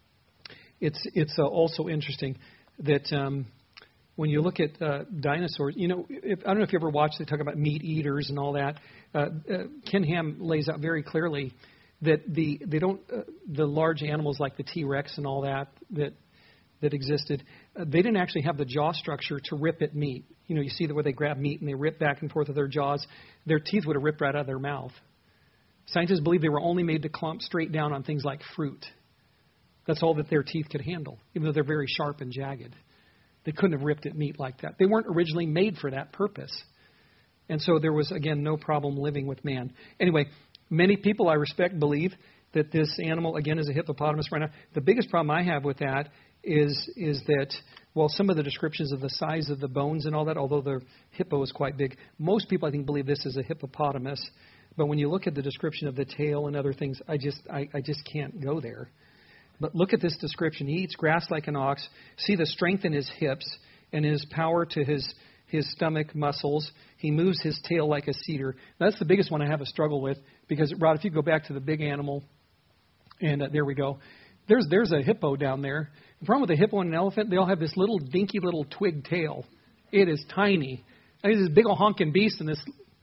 It's also interesting that when you look at dinosaurs, I don't know if you ever watched, they talk about meat eaters and all that. Ken Ham lays out very clearly that the large animals like the T-Rex and all that that existed. They didn't actually have the jaw structure to rip at meat. You know, you see where they grab meat and they rip back and forth with their jaws. Their teeth would have ripped right out of their mouth. Scientists believe they were only made to clump straight down on things like fruit. That's all that their teeth could handle, even though they're very sharp and jagged. They couldn't have ripped at meat like that. They weren't originally made for that purpose. And so there was, again, no problem living with man. Anyway, many people I respect believe that this animal, again, is a hippopotamus right now. The biggest problem I have with that is that, well, some of the descriptions of the size of the bones and all that, although the hippo is quite big, most people, I think, believe this is a hippopotamus. But when you look at the description of the tail and other things, I just can't go there. But look at this description. He eats grass like an ox. See the strength in his hips and his power to his stomach muscles. He moves his tail like a cedar. That's the biggest one I have a struggle with because, Rod, if you go back to the big animal, and there we go. There's a hippo down there. The problem with a hippo and an elephant, they all have this little dinky little twig tail. It is tiny. I mean, this big old honking beast and this.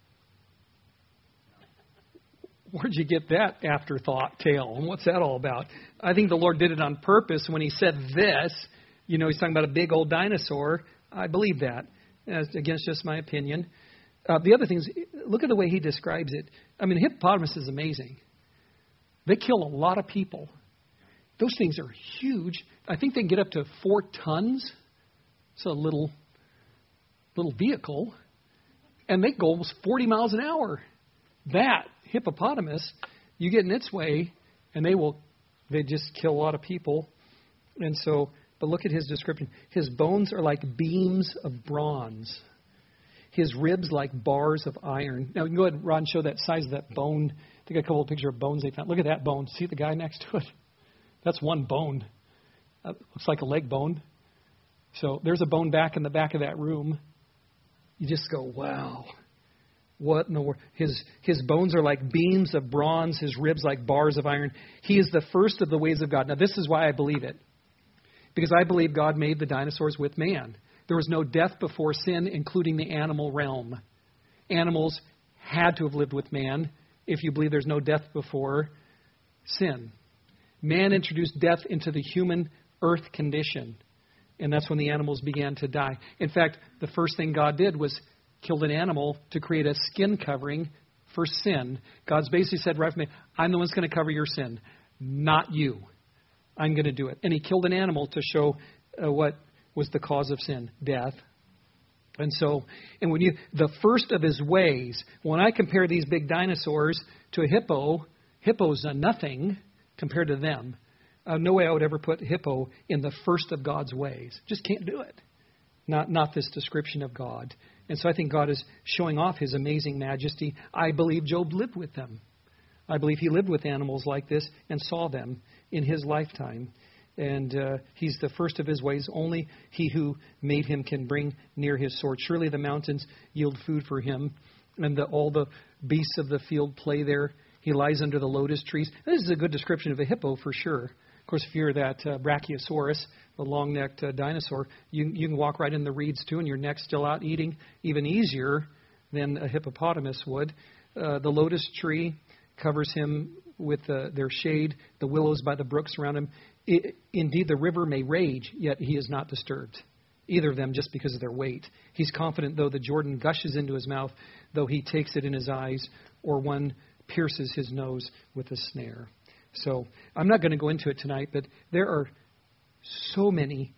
Where'd you get that afterthought tail? And what's that all about? I think the Lord did it on purpose when he said this. You know, he's talking about a big old dinosaur. I believe that. Again, it's just my opinion. The other thing is, look at the way he describes it. I mean, hippopotamus is amazing. They kill a lot of people. Those things are huge. I think they can get up to 4 tons. It's a little vehicle. And they go almost 40 miles an hour. That hippopotamus, you get in its way, and they just kill a lot of people. And so, but look at his description. His bones are like beams of bronze. His ribs like bars of iron. Now, you can go ahead, Ron, show that size of that bone. I think a couple of pictures of bones they found. Look at that bone. See the guy next to it? That's one bone. Looks like a leg bone. So there's a bone back in the back of that room. You just go, wow. What in the world? His bones are like beams of bronze, his ribs like bars of iron. He is the first of the ways of God. Now, this is why I believe it. Because I believe God made the dinosaurs with man. There was no death before sin, including the animal realm. Animals had to have lived with man if you believe there's no death before sin. Man introduced death into the human earth condition. And that's when the animals began to die. In fact, the first thing God did was killed an animal to create a skin covering for sin. God's basically said right from the I'm the one who's going to cover your sin, not you. I'm going to do it. And he killed an animal to show what was the cause of sin, death. And so, and when the first of his ways, when I compare these big dinosaurs to a hippo, hippo's a nothing compared to them. No way I would ever put hippo in the first of God's ways. Just can't do it. Not this description of God. And so I think God is showing off his amazing majesty. I believe Job lived with them. I believe he lived with animals like this and saw them in his lifetime. And he's the first of his ways. Only he who made him can bring near his sword. Surely the mountains yield food for him, and all the beasts of the field play there. He lies under the lotus trees. This is a good description of a hippo for sure. Of course, if you're that Brachiosaurus, the long-necked dinosaur, you can walk right in the reeds too, and your neck's still out eating even easier than a hippopotamus would. The lotus tree covers him with their shade. The willows by the brook surround him. Indeed, the river may rage, yet he is not disturbed. Either of them just because of their weight. He's confident, though the Jordan gushes into his mouth, though he takes it in his eyes, or one pierces his nose with a snare. So I'm not going to go into it tonight, but there are so many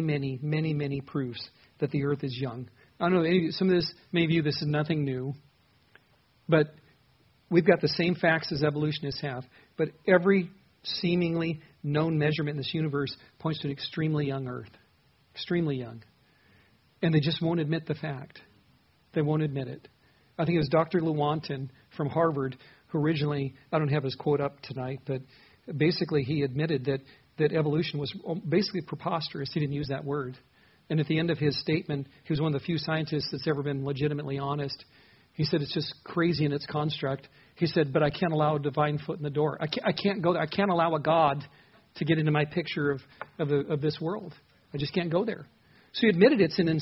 proofs that the earth is young. I don't know, many of you, this is nothing new, but we've got the same facts as evolutionists have. But every seemingly known measurement in this universe points to an extremely young earth. Extremely young. And they just won't admit the fact. They won't admit it. I think it was Dr. Lewontin from Harvard who originally, I don't have his quote up tonight, but basically he admitted that evolution was basically preposterous. He didn't use that word. And at the end of his statement, he was one of the few scientists that's ever been legitimately honest. He said it's just crazy in its construct. He said, but I can't allow a divine foot in the door. I can't go there. I can't allow a God to get into my picture of this world. I just can't go there. So he admitted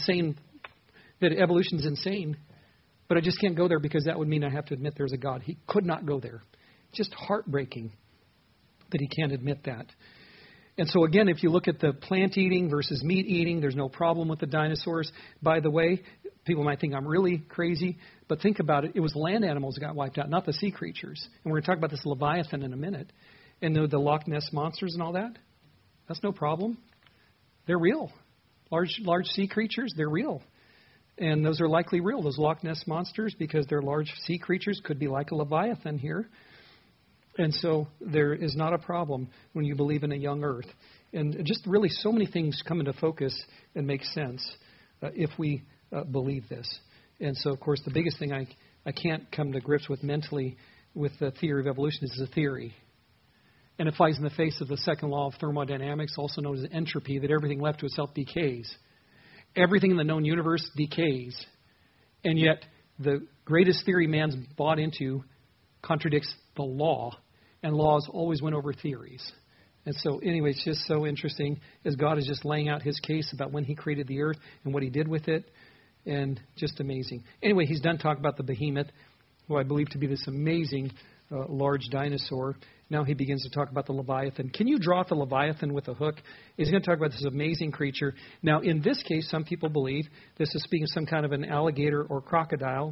that evolution is insane. But I just can't go there because that would mean I have to admit there's a God. He could not go there. Just heartbreaking that he can't admit that. And so again, if you look at the plant eating versus meat eating, there's no problem with the dinosaurs. By the way, people might think I'm really crazy, but think about it. It was land animals that got wiped out, not the sea creatures. And we're going to talk about this Leviathan in a minute. And the Loch Ness monsters and all that, that's no problem. They're real. Large sea creatures, they're real. And those are likely real, those Loch Ness monsters, because they're large sea creatures, could be like a Leviathan here. And so there is not a problem when you believe in a young earth. And just really so many things come into focus and make sense if we believe this. And so, of course, the biggest thing I can't come to grips with mentally with the theory of evolution is a theory. And it flies in the face of the second law of thermodynamics, also known as entropy, that everything left to itself decays. Everything in the known universe decays. And yet the greatest theory man's bought into contradicts the law. And laws always win over theories. And so, anyway, it's just so interesting as God is just laying out his case about when he created the earth and what he did with it. And just amazing. Anyway, he's done talking about the behemoth, who I believe to be this amazing large dinosaur. Now he begins to talk about the Leviathan. Can you draw out the Leviathan with a hook? He's going to talk about this amazing creature. Now, in this case, some people believe this is speaking of some kind of an alligator or crocodile.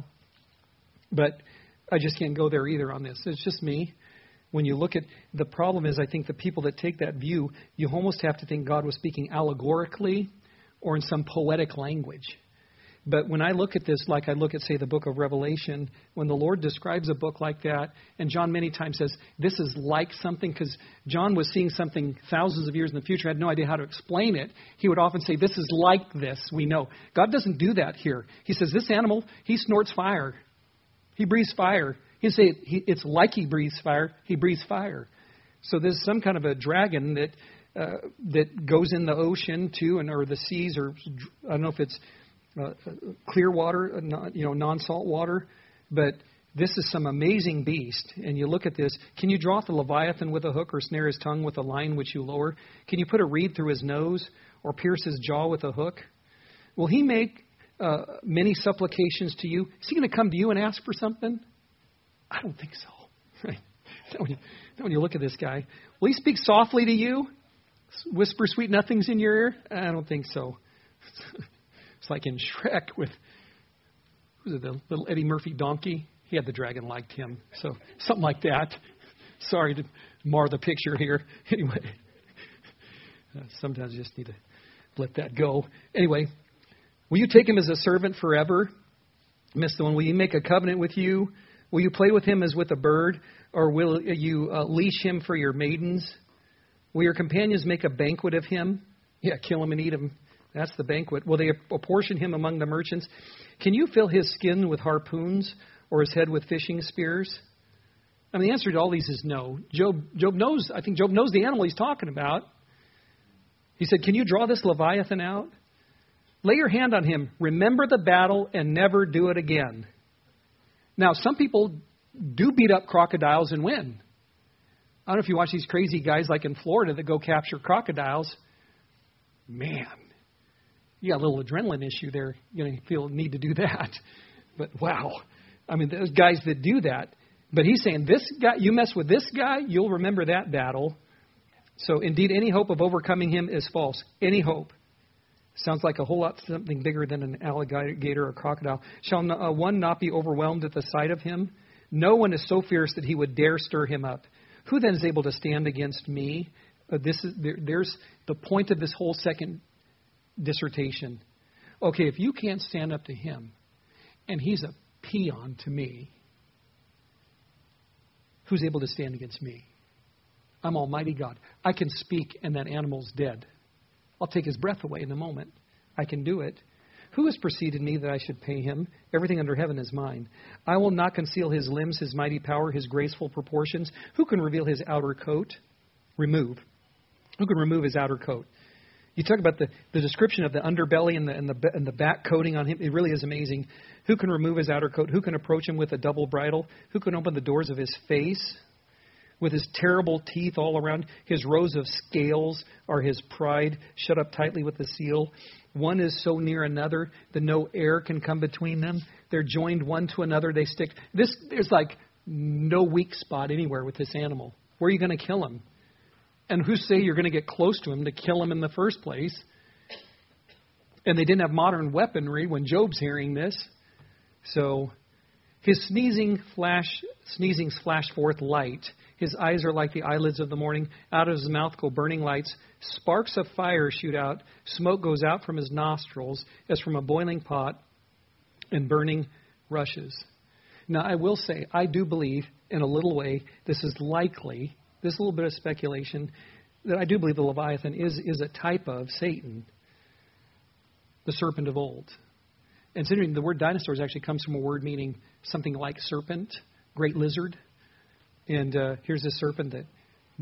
But I just can't go there either on this. It's just me. When you look at the problem is, I think the people that take that view, you almost have to think God was speaking allegorically or in some poetic language. But when I look at this, like I look at, say, the book of Revelation, when the Lord describes a book like that, and John many times says, this is like something, because John was seeing something thousands of years in the future, had no idea how to explain it. He would often say, this is like this, we know. God doesn't do that here. He says, this animal, he snorts fire. He breathes fire. He'd say it's like he breathes fire. He breathes fire. So there's some kind of a dragon that goes in the ocean too, or the seas, or I don't know if it's clear water, non-salt water. But this is some amazing beast. And you look at this. Can you draw the Leviathan with a hook, or snare his tongue with a line which you lower? Can you put a reed through his nose, or pierce his jaw with a hook? Will he make many supplications to you? Is he going to come to you and ask for something? I don't think so. Right? When you look at this guy, will he speak softly to you? Whisper sweet nothings in your ear? I don't think so. It's like in Shrek with, who's it, the little Eddie Murphy donkey? He had the dragon liked him. So something like that. Sorry to mar the picture here. Anyway, sometimes you just need to let that go. Anyway, will you take him as a servant forever? Missed the one. Will you make a covenant with you? Will you play with him as with a bird, or will you leash him for your maidens? Will your companions make a banquet of him? Yeah, kill him and eat him. That's the banquet. Will they apportion him among the merchants? Can you fill his skin with harpoons, or his head with fishing spears? I mean, the answer to all these is no. Job knows. I think Job knows the animal he's talking about. He said, can you draw this Leviathan out? Lay your hand on him. Remember the battle and never do it again. Now, some people do beat up crocodiles and win. I don't know if you watch these crazy guys like in Florida that go capture crocodiles. Man, you got a little adrenaline issue there. You're going to feel need to do that. But wow. I mean, those guys that do that. But he's saying, this guy, you mess with this guy, you'll remember that battle. So indeed, any hope of overcoming him is false. Any hope. Sounds like a whole lot something bigger than an alligator or crocodile. Shall one not be overwhelmed at the sight of him? No one is so fierce that he would dare stir him up. Who then is able to stand against me? There's the point of this whole second dissertation. Okay, if you can't stand up to him, and he's a peon to me, who's able to stand against me? I'm Almighty God. I can speak, and that animal's dead. I'll take his breath away in a moment. I can do it. Who has preceded me that I should pay him? Everything under heaven is mine. I will not conceal his limbs, his mighty power, his graceful proportions. Who can reveal his outer coat? Remove. Who can remove his outer coat? You talk about the description of the underbelly and the back coating on him. It really is amazing. Who can remove his outer coat? Who can approach him with a double bridle? Who can open the doors of his face? With his terrible teeth all around, his rows of scales are his pride, shut up tightly with the seal. One is so near another that no air can come between them. They're joined one to another. They stick. There's like no weak spot anywhere with this animal. Where are you going to kill him? And who say you're going to get close to him to kill him in the first place? And they didn't have modern weaponry when Job's hearing this. So his sneezings flash forth light. His eyes are like the eyelids of the morning. Out of his mouth go burning lights. Sparks of fire shoot out. Smoke goes out from his nostrils as from a boiling pot, and burning rushes. Now, I will say, I do believe, in a little way, this is likely, this is a little bit of speculation, that I do believe the Leviathan is a type of Satan, the serpent of old. And considering the word dinosaurs actually comes from a word meaning something like serpent, great lizard. And here's this serpent that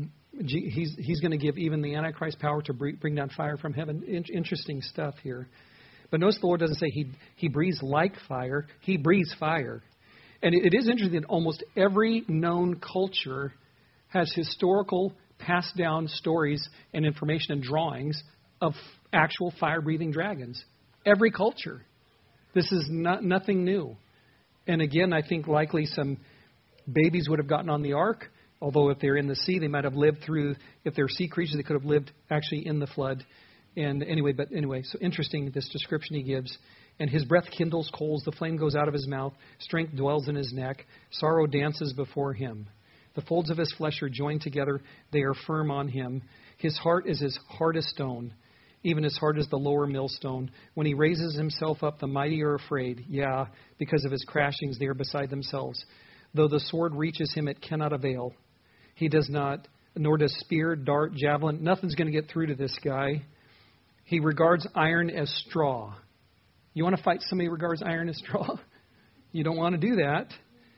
he's going to give even the Antichrist power to bring down fire from heaven. Interesting stuff here. But notice the Lord doesn't say he breathes like fire. He breathes fire. And it is interesting that almost every known culture has historical passed down stories and information and drawings of actual fire-breathing dragons. Every culture. This is nothing new. And again, I think likely some babies would have gotten on the ark, although if they're in the sea, they might have lived through, if they're sea creatures, they could have lived actually in the flood. And anyway, so interesting, this description he gives. And his breath kindles coals, the flame goes out of his mouth, strength dwells in his neck, sorrow dances before him. The folds of his flesh are joined together, they are firm on him. His heart is as hard as stone, even as hard as the lower millstone. When he raises himself up, the mighty are afraid. Yeah, because of his crashings, they are beside themselves. Though the sword reaches him, it cannot avail. He does not, nor does spear, dart, javelin. Nothing's going to get through to this guy. He regards iron as straw. You want to fight somebody who regards iron as straw? You don't want to do that.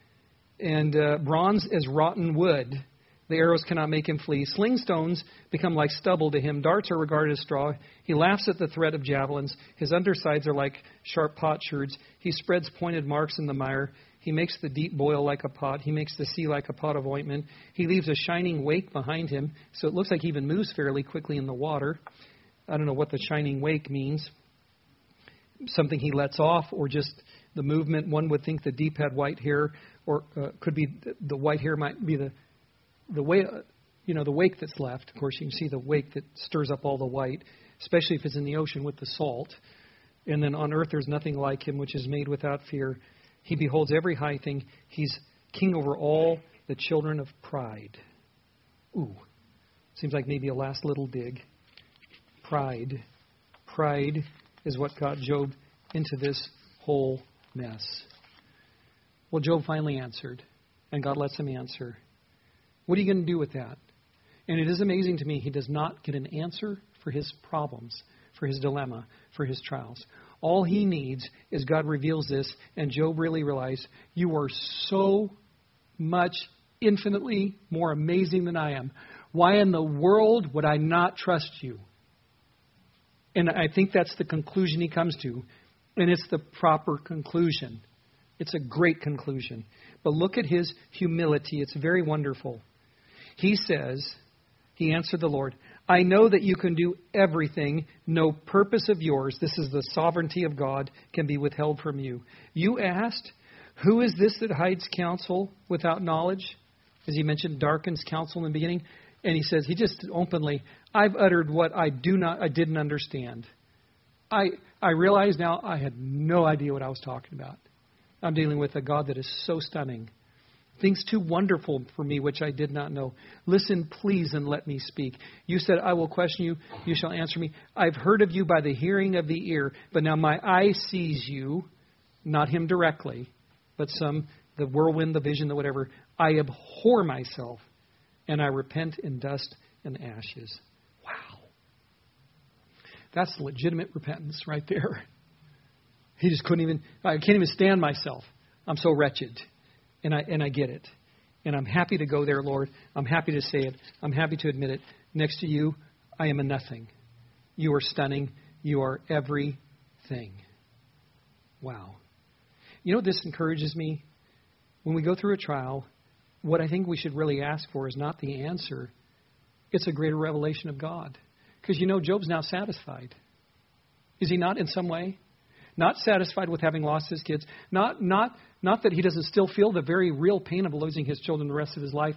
And bronze as rotten wood. The arrows cannot make him flee. Sling stones become like stubble to him. Darts are regarded as straw. He laughs at the threat of javelins. His undersides are like sharp potsherds. He spreads pointed marks in the mire. He makes the deep boil like a pot. He makes the sea like a pot of ointment. He leaves a shining wake behind him, so it looks like he even moves fairly quickly in the water. I don't know what the shining wake means. Something he lets off, or just the movement. One would think the deep had white hair, or could be the white hair might be the way, the wake that's left. Of course, you can see the wake that stirs up all the white, especially if it's in the ocean with the salt. And then on earth, there's nothing like him, which is made without fear. He beholds every high thing. He's king over all the children of pride. Ooh, seems like maybe a last little dig. Pride. Pride is what got Job into this whole mess. Well, Job finally answered, and God lets him answer. What are you going to do with that? And it is amazing to me, he does not get an answer for his problems, for his dilemma, for his trials. All he needs is God reveals this, and Job really realized, you are so much infinitely more amazing than I am. Why in the world would I not trust you? And I think that's the conclusion he comes to, and it's the proper conclusion. It's a great conclusion. But look at his humility. It's very wonderful. He says, he answered the Lord, I know that you can do everything. No purpose of yours, this is the sovereignty of God, can be withheld from you. You asked, who is this that hides counsel without knowledge? As he mentioned, darkens counsel in the beginning. And he says, he just openly, I've uttered what I didn't understand. I realize now I had no idea what I was talking about. I'm dealing with a God that is so stunning. Things too wonderful for me which I did not know. Listen, please, and let me speak. You said, I will question you. You shall answer me. I've heard of you by the hearing of the ear, but now my eye sees you, not him directly, but the whirlwind, the vision, the whatever. I abhor myself, and I repent in dust and ashes. Wow. That's legitimate repentance right there. He just I can't even stand myself. I'm so wretched. And I get it. And I'm happy to go there, Lord. I'm happy to say it. I'm happy to admit it. Next to you, I am a nothing. You are stunning. You are everything. Wow. You know what this encourages me? When we go through a trial, what I think we should really ask for is not the answer. It's a greater revelation of God. Because Job's now satisfied. Is he not in some way? Not satisfied with having lost his kids. Not that he doesn't still feel the very real pain of losing his children the rest of his life.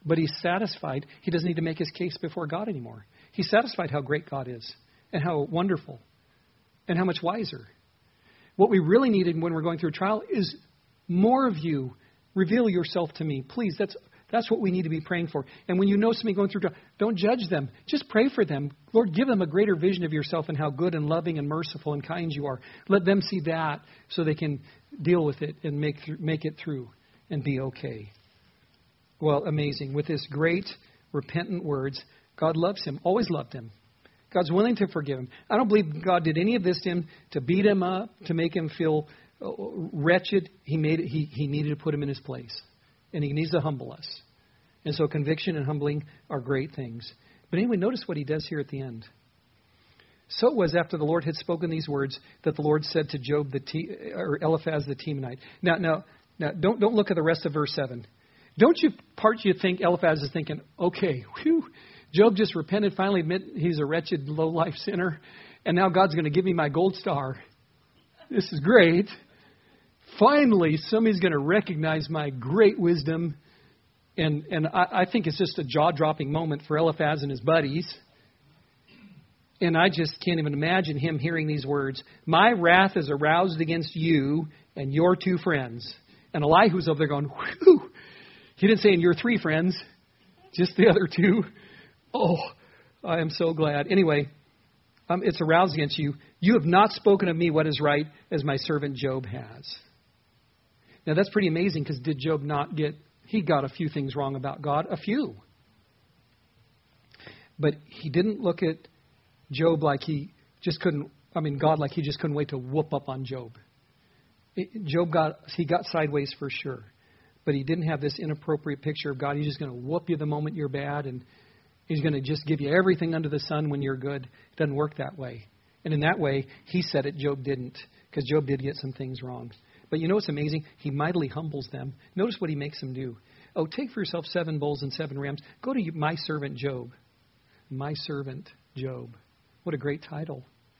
But he's satisfied. He doesn't need to make his case before God anymore. He's satisfied how great God is and how wonderful and how much wiser. What we really needed when we're going through a trial is more of you. Reveal yourself to me. Please, that's what we need to be praying for. And when you know somebody going through trial, don't judge them. Just pray for them. Lord, give them a greater vision of yourself and how good and loving and merciful and kind you are. Let them see that so they can deal with it and make it through and be okay. Well, amazing. With his great repentant words, God loves him, always loved him. God's willing to forgive him. I don't believe God did any of this to him to beat him up, to make him feel wretched. He needed to put him in his place. And he needs to humble us. And so conviction and humbling are great things. But anyway, notice what he does here at the end. So it was after the Lord had spoken these words that the Lord said to Job or Eliphaz the Temanite. Now, don't look at the rest of verse 7. Don't you think Eliphaz is thinking, okay, whew, Job just repented, finally admit he's a wretched, low-life sinner, and now God's going to give me my gold star. This is great. Finally, somebody's going to recognize my great wisdom. And I think it's just a jaw-dropping moment for Eliphaz and his buddies. And I just can't even imagine him hearing these words. My wrath is aroused against you and your 2 friends. And Elihu's over there going, whew. He didn't say, and your 3 friends, just the other 2. Oh, I am so glad. Anyway, it's aroused against you. You have not spoken of me what is right, as my servant Job has. Now, that's pretty amazing, because did Job not he got a few things wrong about God, a few. But he didn't look at Job like God like he just couldn't wait to whoop up on Job. Job got sideways for sure. But he didn't have this inappropriate picture of God. He's just going to whoop you the moment you're bad, and he's going to just give you everything under the sun when you're good. It doesn't work that way. And in that way, he said it, Job didn't, because Job did get some things wrong. But you know what's amazing? He mightily humbles them. Notice what he makes them do. Oh, take for yourself 7 bulls and 7 rams. Go to my servant Job. My servant Job. What a great title.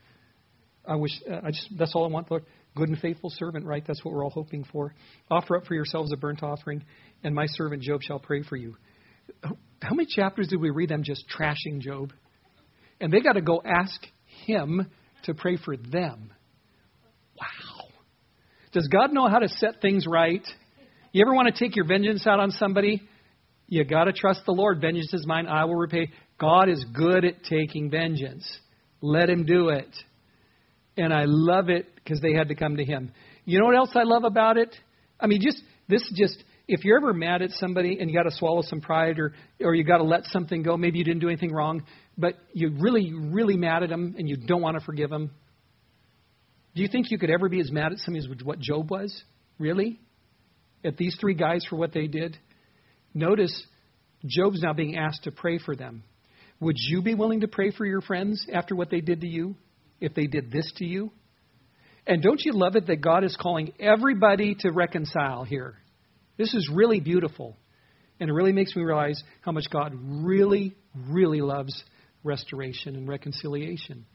That's all I want, Lord. Good and faithful servant, right? That's what we're all hoping for. Offer up for yourselves a burnt offering, and my servant Job shall pray for you. How many chapters did we read them just trashing Job? And they got to go ask him to pray for them. Wow. Does God know how to set things right? You ever want to take your vengeance out on somebody? You got to trust the Lord. Vengeance is mine, I will repay. God is good at taking vengeance. Let him do it. And I love it because they had to come to him. You know what else I love about it? I mean, if you're ever mad at somebody and you got to swallow some pride or you got to let something go, maybe you didn't do anything wrong, but you're really, really mad at them and you don't want to forgive them. Do you think you could ever be as mad at somebody as what Job was? Really? At these 3 guys for what they did? Notice, Job's now being asked to pray for them. Would you be willing to pray for your friends after what they did to you? If they did this to you? And don't you love it that God is calling everybody to reconcile here? This is really beautiful. And it really makes me realize how much God really, really loves restoration and reconciliation.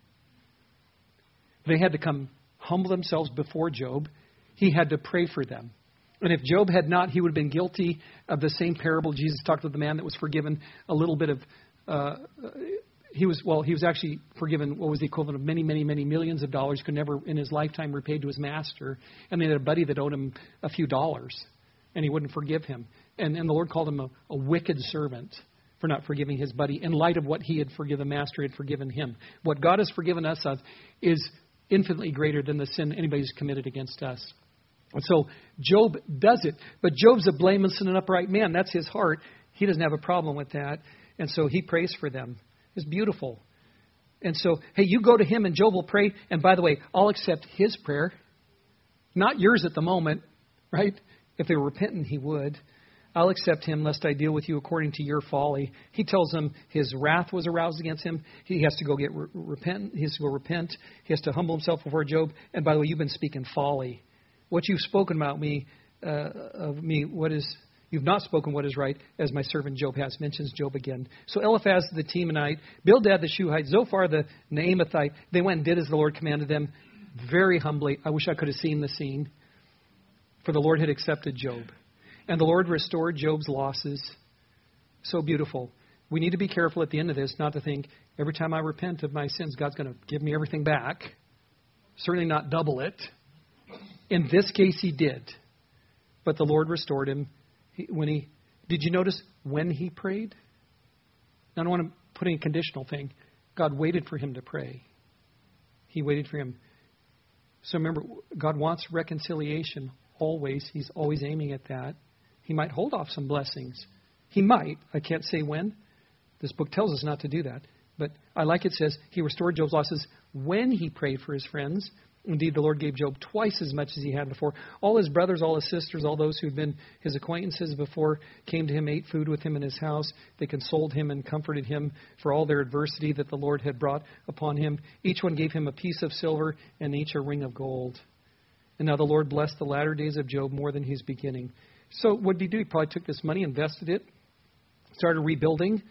They had to come humble themselves before Job. He had to pray for them. And if Job had not, he would have been guilty of the same parable. Jesus talked to the man that was forgiven a little bit of... He was actually forgiven what was the equivalent of many, many, many millions of dollars. Could never in his lifetime repay to his master. And they had a buddy that owed him a few dollars, and he wouldn't forgive him. And the Lord called him a wicked servant for not forgiving his buddy in light of what he had forgiven, the master had forgiven him. What God has forgiven us of is infinitely greater than the sin anybody's committed against us. And so Job does it. But Job's a blameless and an upright man. That's his heart. He doesn't have a problem with that. And so he prays for them. It's beautiful. And so, hey, you go to him and Job will pray. And by the way, I'll accept his prayer. Not yours at the moment, right? If they were repentant, he would. I'll accept him lest I deal with you according to your folly. He tells them his wrath was aroused against him. He has to go repent. He has to go repent. He has to humble himself before Job. And by the way, you've been speaking folly. What you've spoken about me, you've not spoken what is right, as my servant Job has. Mentions Job again. So Eliphaz the Temanite, Bildad the Shuhite, Zophar the Naamathite, they went and did as the Lord commanded them, very humbly. I wish I could have seen the scene. For the Lord had accepted Job. And the Lord restored Job's losses. So beautiful. We need to be careful at the end of this not to think every time I repent of my sins, God's going to give me everything back. Certainly not double it. In this case, he did. But the Lord restored him. Did you notice when he prayed? I don't want to put in a conditional thing. God waited for him to pray. He waited for him. So remember, God wants reconciliation always. He's always aiming at that. He might hold off some blessings. He might. I can't say when. This book tells us not to do that. But I like it says, he restored Job's losses when he prayed for his friends. Indeed, the Lord gave Job twice as much as he had before. All his brothers, all his sisters, all those who'd been his acquaintances before came to him, ate food with him in his house. They consoled him and comforted him for all their adversity that the Lord had brought upon him. Each one gave him a piece of silver and each a ring of gold. And now the Lord blessed the latter days of Job more than his beginning. So what did he do? He probably took this money, invested it, started rebuilding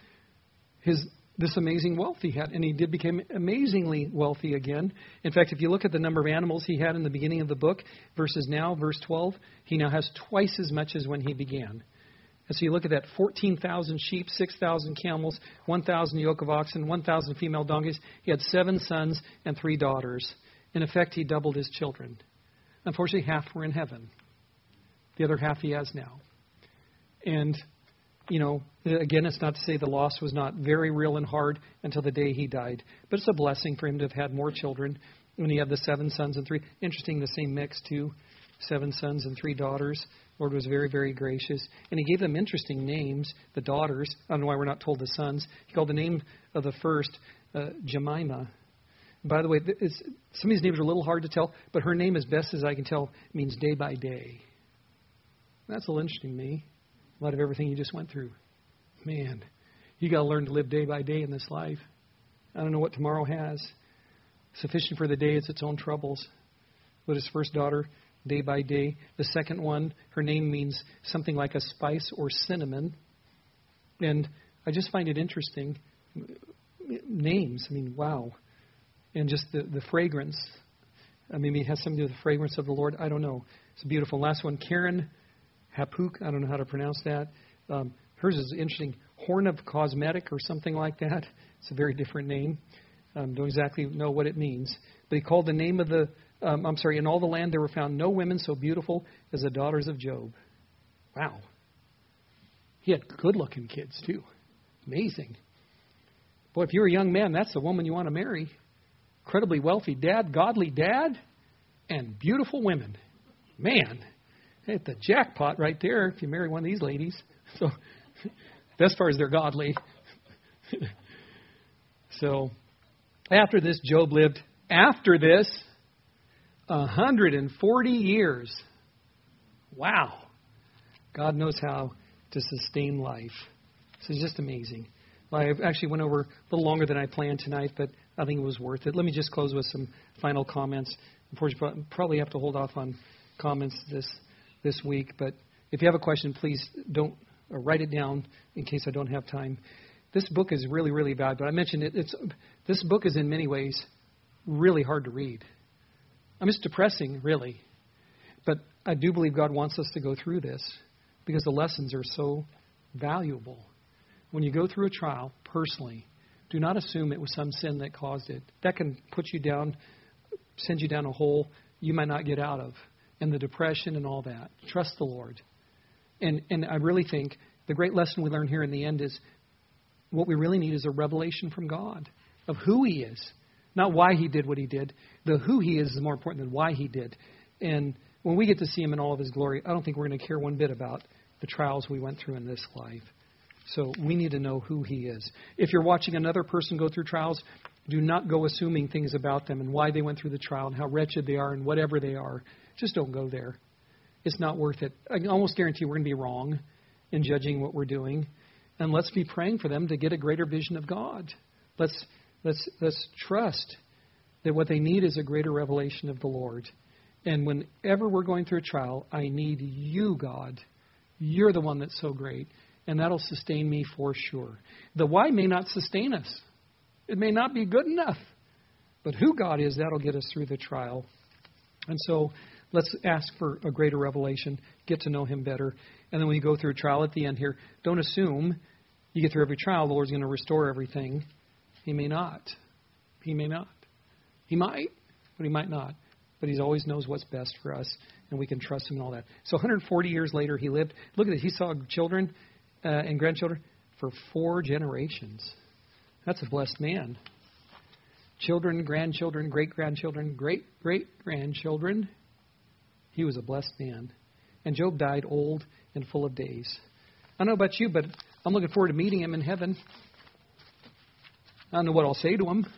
this amazing wealth he had. And he did become amazingly wealthy again. In fact, if you look at the number of animals he had in the beginning of the book versus now, verse 12, he now has twice as much as when he began. And so you look at that, 14,000 sheep, 6,000 camels, 1,000 yoke of oxen, 1,000 female donkeys. He had 7 sons and 3 daughters. In effect, he doubled his children. Unfortunately, half were in heaven. The other half he has now. And again, it's not to say the loss was not very real and hard until the day he died. But it's a blessing for him to have had more children when he had the 7 sons and 3. Interesting, the same mix too. 7 sons and 3 daughters. Lord was very, very gracious. And he gave them interesting names, the daughters. I don't know why we're not told the sons. He called the name of the first Jemima. By the way, some of these names are a little hard to tell, but her name, as best as I can tell, means day by day. That's a little interesting to me. A lot of everything you just went through. Man, you got to learn to live day by day in this life. I don't know what tomorrow has. Sufficient for the day is its own troubles. But his first daughter, day by day. The second one, her name means something like a spice or cinnamon. And I just find it interesting. Names, wow. And just the fragrance. Maybe it has something to do with the fragrance of the Lord. I don't know. It's beautiful. Last one, Karen Hapuk. I don't know how to pronounce that. Hers is interesting. Horn of Cosmetic or something like that. It's a very different name. Don't exactly know what it means. But he called the name of in all the land there were found no women so beautiful as the daughters of Job. Wow. He had good-looking kids, too. Amazing. Boy, if you're a young man, that's the woman you want to marry. Incredibly wealthy dad, godly dad, and beautiful women. Man, hit the jackpot right there if you marry one of these ladies. So, best part is they're godly. So, after this, Job lived, 140 years. Wow. God knows how to sustain life. So it's just amazing. I actually went over a little longer than I planned tonight, but I think it was worth it. Let me just close with some final comments. Unfortunately, probably have to hold off on comments this week. But if you have a question, please don't write it down in case I don't have time. This book is really, really valuable. I mentioned it. This book is in many ways really hard to read. It's depressing, really. But I do believe God wants us to go through this because the lessons are so valuable. When you go through a trial, personally, do not assume it was some sin that caused it. That can put you down, send you down a hole you might not get out of, and the depression and all that. Trust the Lord. And I really think the great lesson we learn here in the end is what we really need is a revelation from God of who He is. Not why He did what He did. The who He is more important than why He did. And when we get to see Him in all of His glory, I don't think we're going to care one bit about the trials we went through in this life. So we need to know who He is. If you're watching another person go through trials, do not go assuming things about them and why they went through the trial and how wretched they are and whatever they are. Just don't go there. It's not worth it. I can almost guarantee we're going to be wrong in judging what we're doing. And let's be praying for them to get a greater vision of God. Let's trust that what they need is a greater revelation of the Lord. And whenever we're going through a trial, I need you, God. You're the one that's so great. And that'll sustain me for sure. The why may not sustain us. It may not be good enough. But who God is, that'll get us through the trial. And so let's ask for a greater revelation, get to know Him better. And then when you go through a trial at the end here, don't assume you get through every trial, the Lord's going to restore everything. He may not. He may not. He might, but he might not. But he always knows what's best for us, and we can trust him and all that. So 140 years later, he lived. Look at it. He saw children and grandchildren for 4 generations. That's a blessed man. Children, grandchildren, great-grandchildren, great-great-grandchildren. He was a blessed man. And Job died old and full of days. I don't know about you, but I'm looking forward to meeting him in heaven. I don't know what I'll say to him.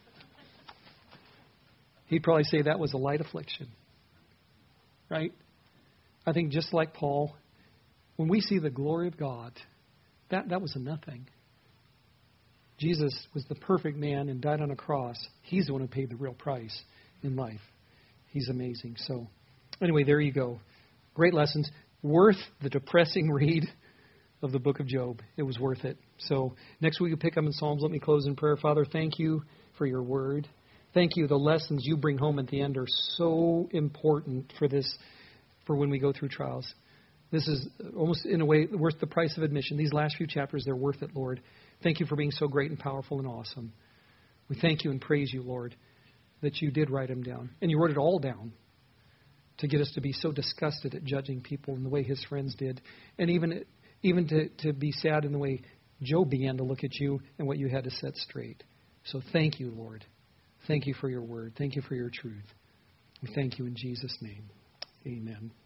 He'd probably say that was a light affliction. Right? I think just like Paul, when we see the glory of God, that was a nothing. Jesus was the perfect man and died on a cross. He's the one who paid the real price in life. He's amazing. So anyway, there you go. Great lessons. Worth the depressing read of the book of Job. It was worth it. So next week we'll pick up in Psalms. Let me close in prayer. Father, thank you for your word. Thank you. The lessons you bring home at the end are so important for when we go through trials. This is almost, in a way, worth the price of admission. These last few chapters, they're worth it, Lord. Thank you for being so great and powerful and awesome. We thank you and praise you, Lord, that you did write them down. And you wrote it all down to get us to be so disgusted at judging people in the way his friends did. And even to be sad in the way Job began to look at you and what you had to set straight. So thank you, Lord. Thank you for your word. Thank you for your truth. We thank you in Jesus' name. Amen.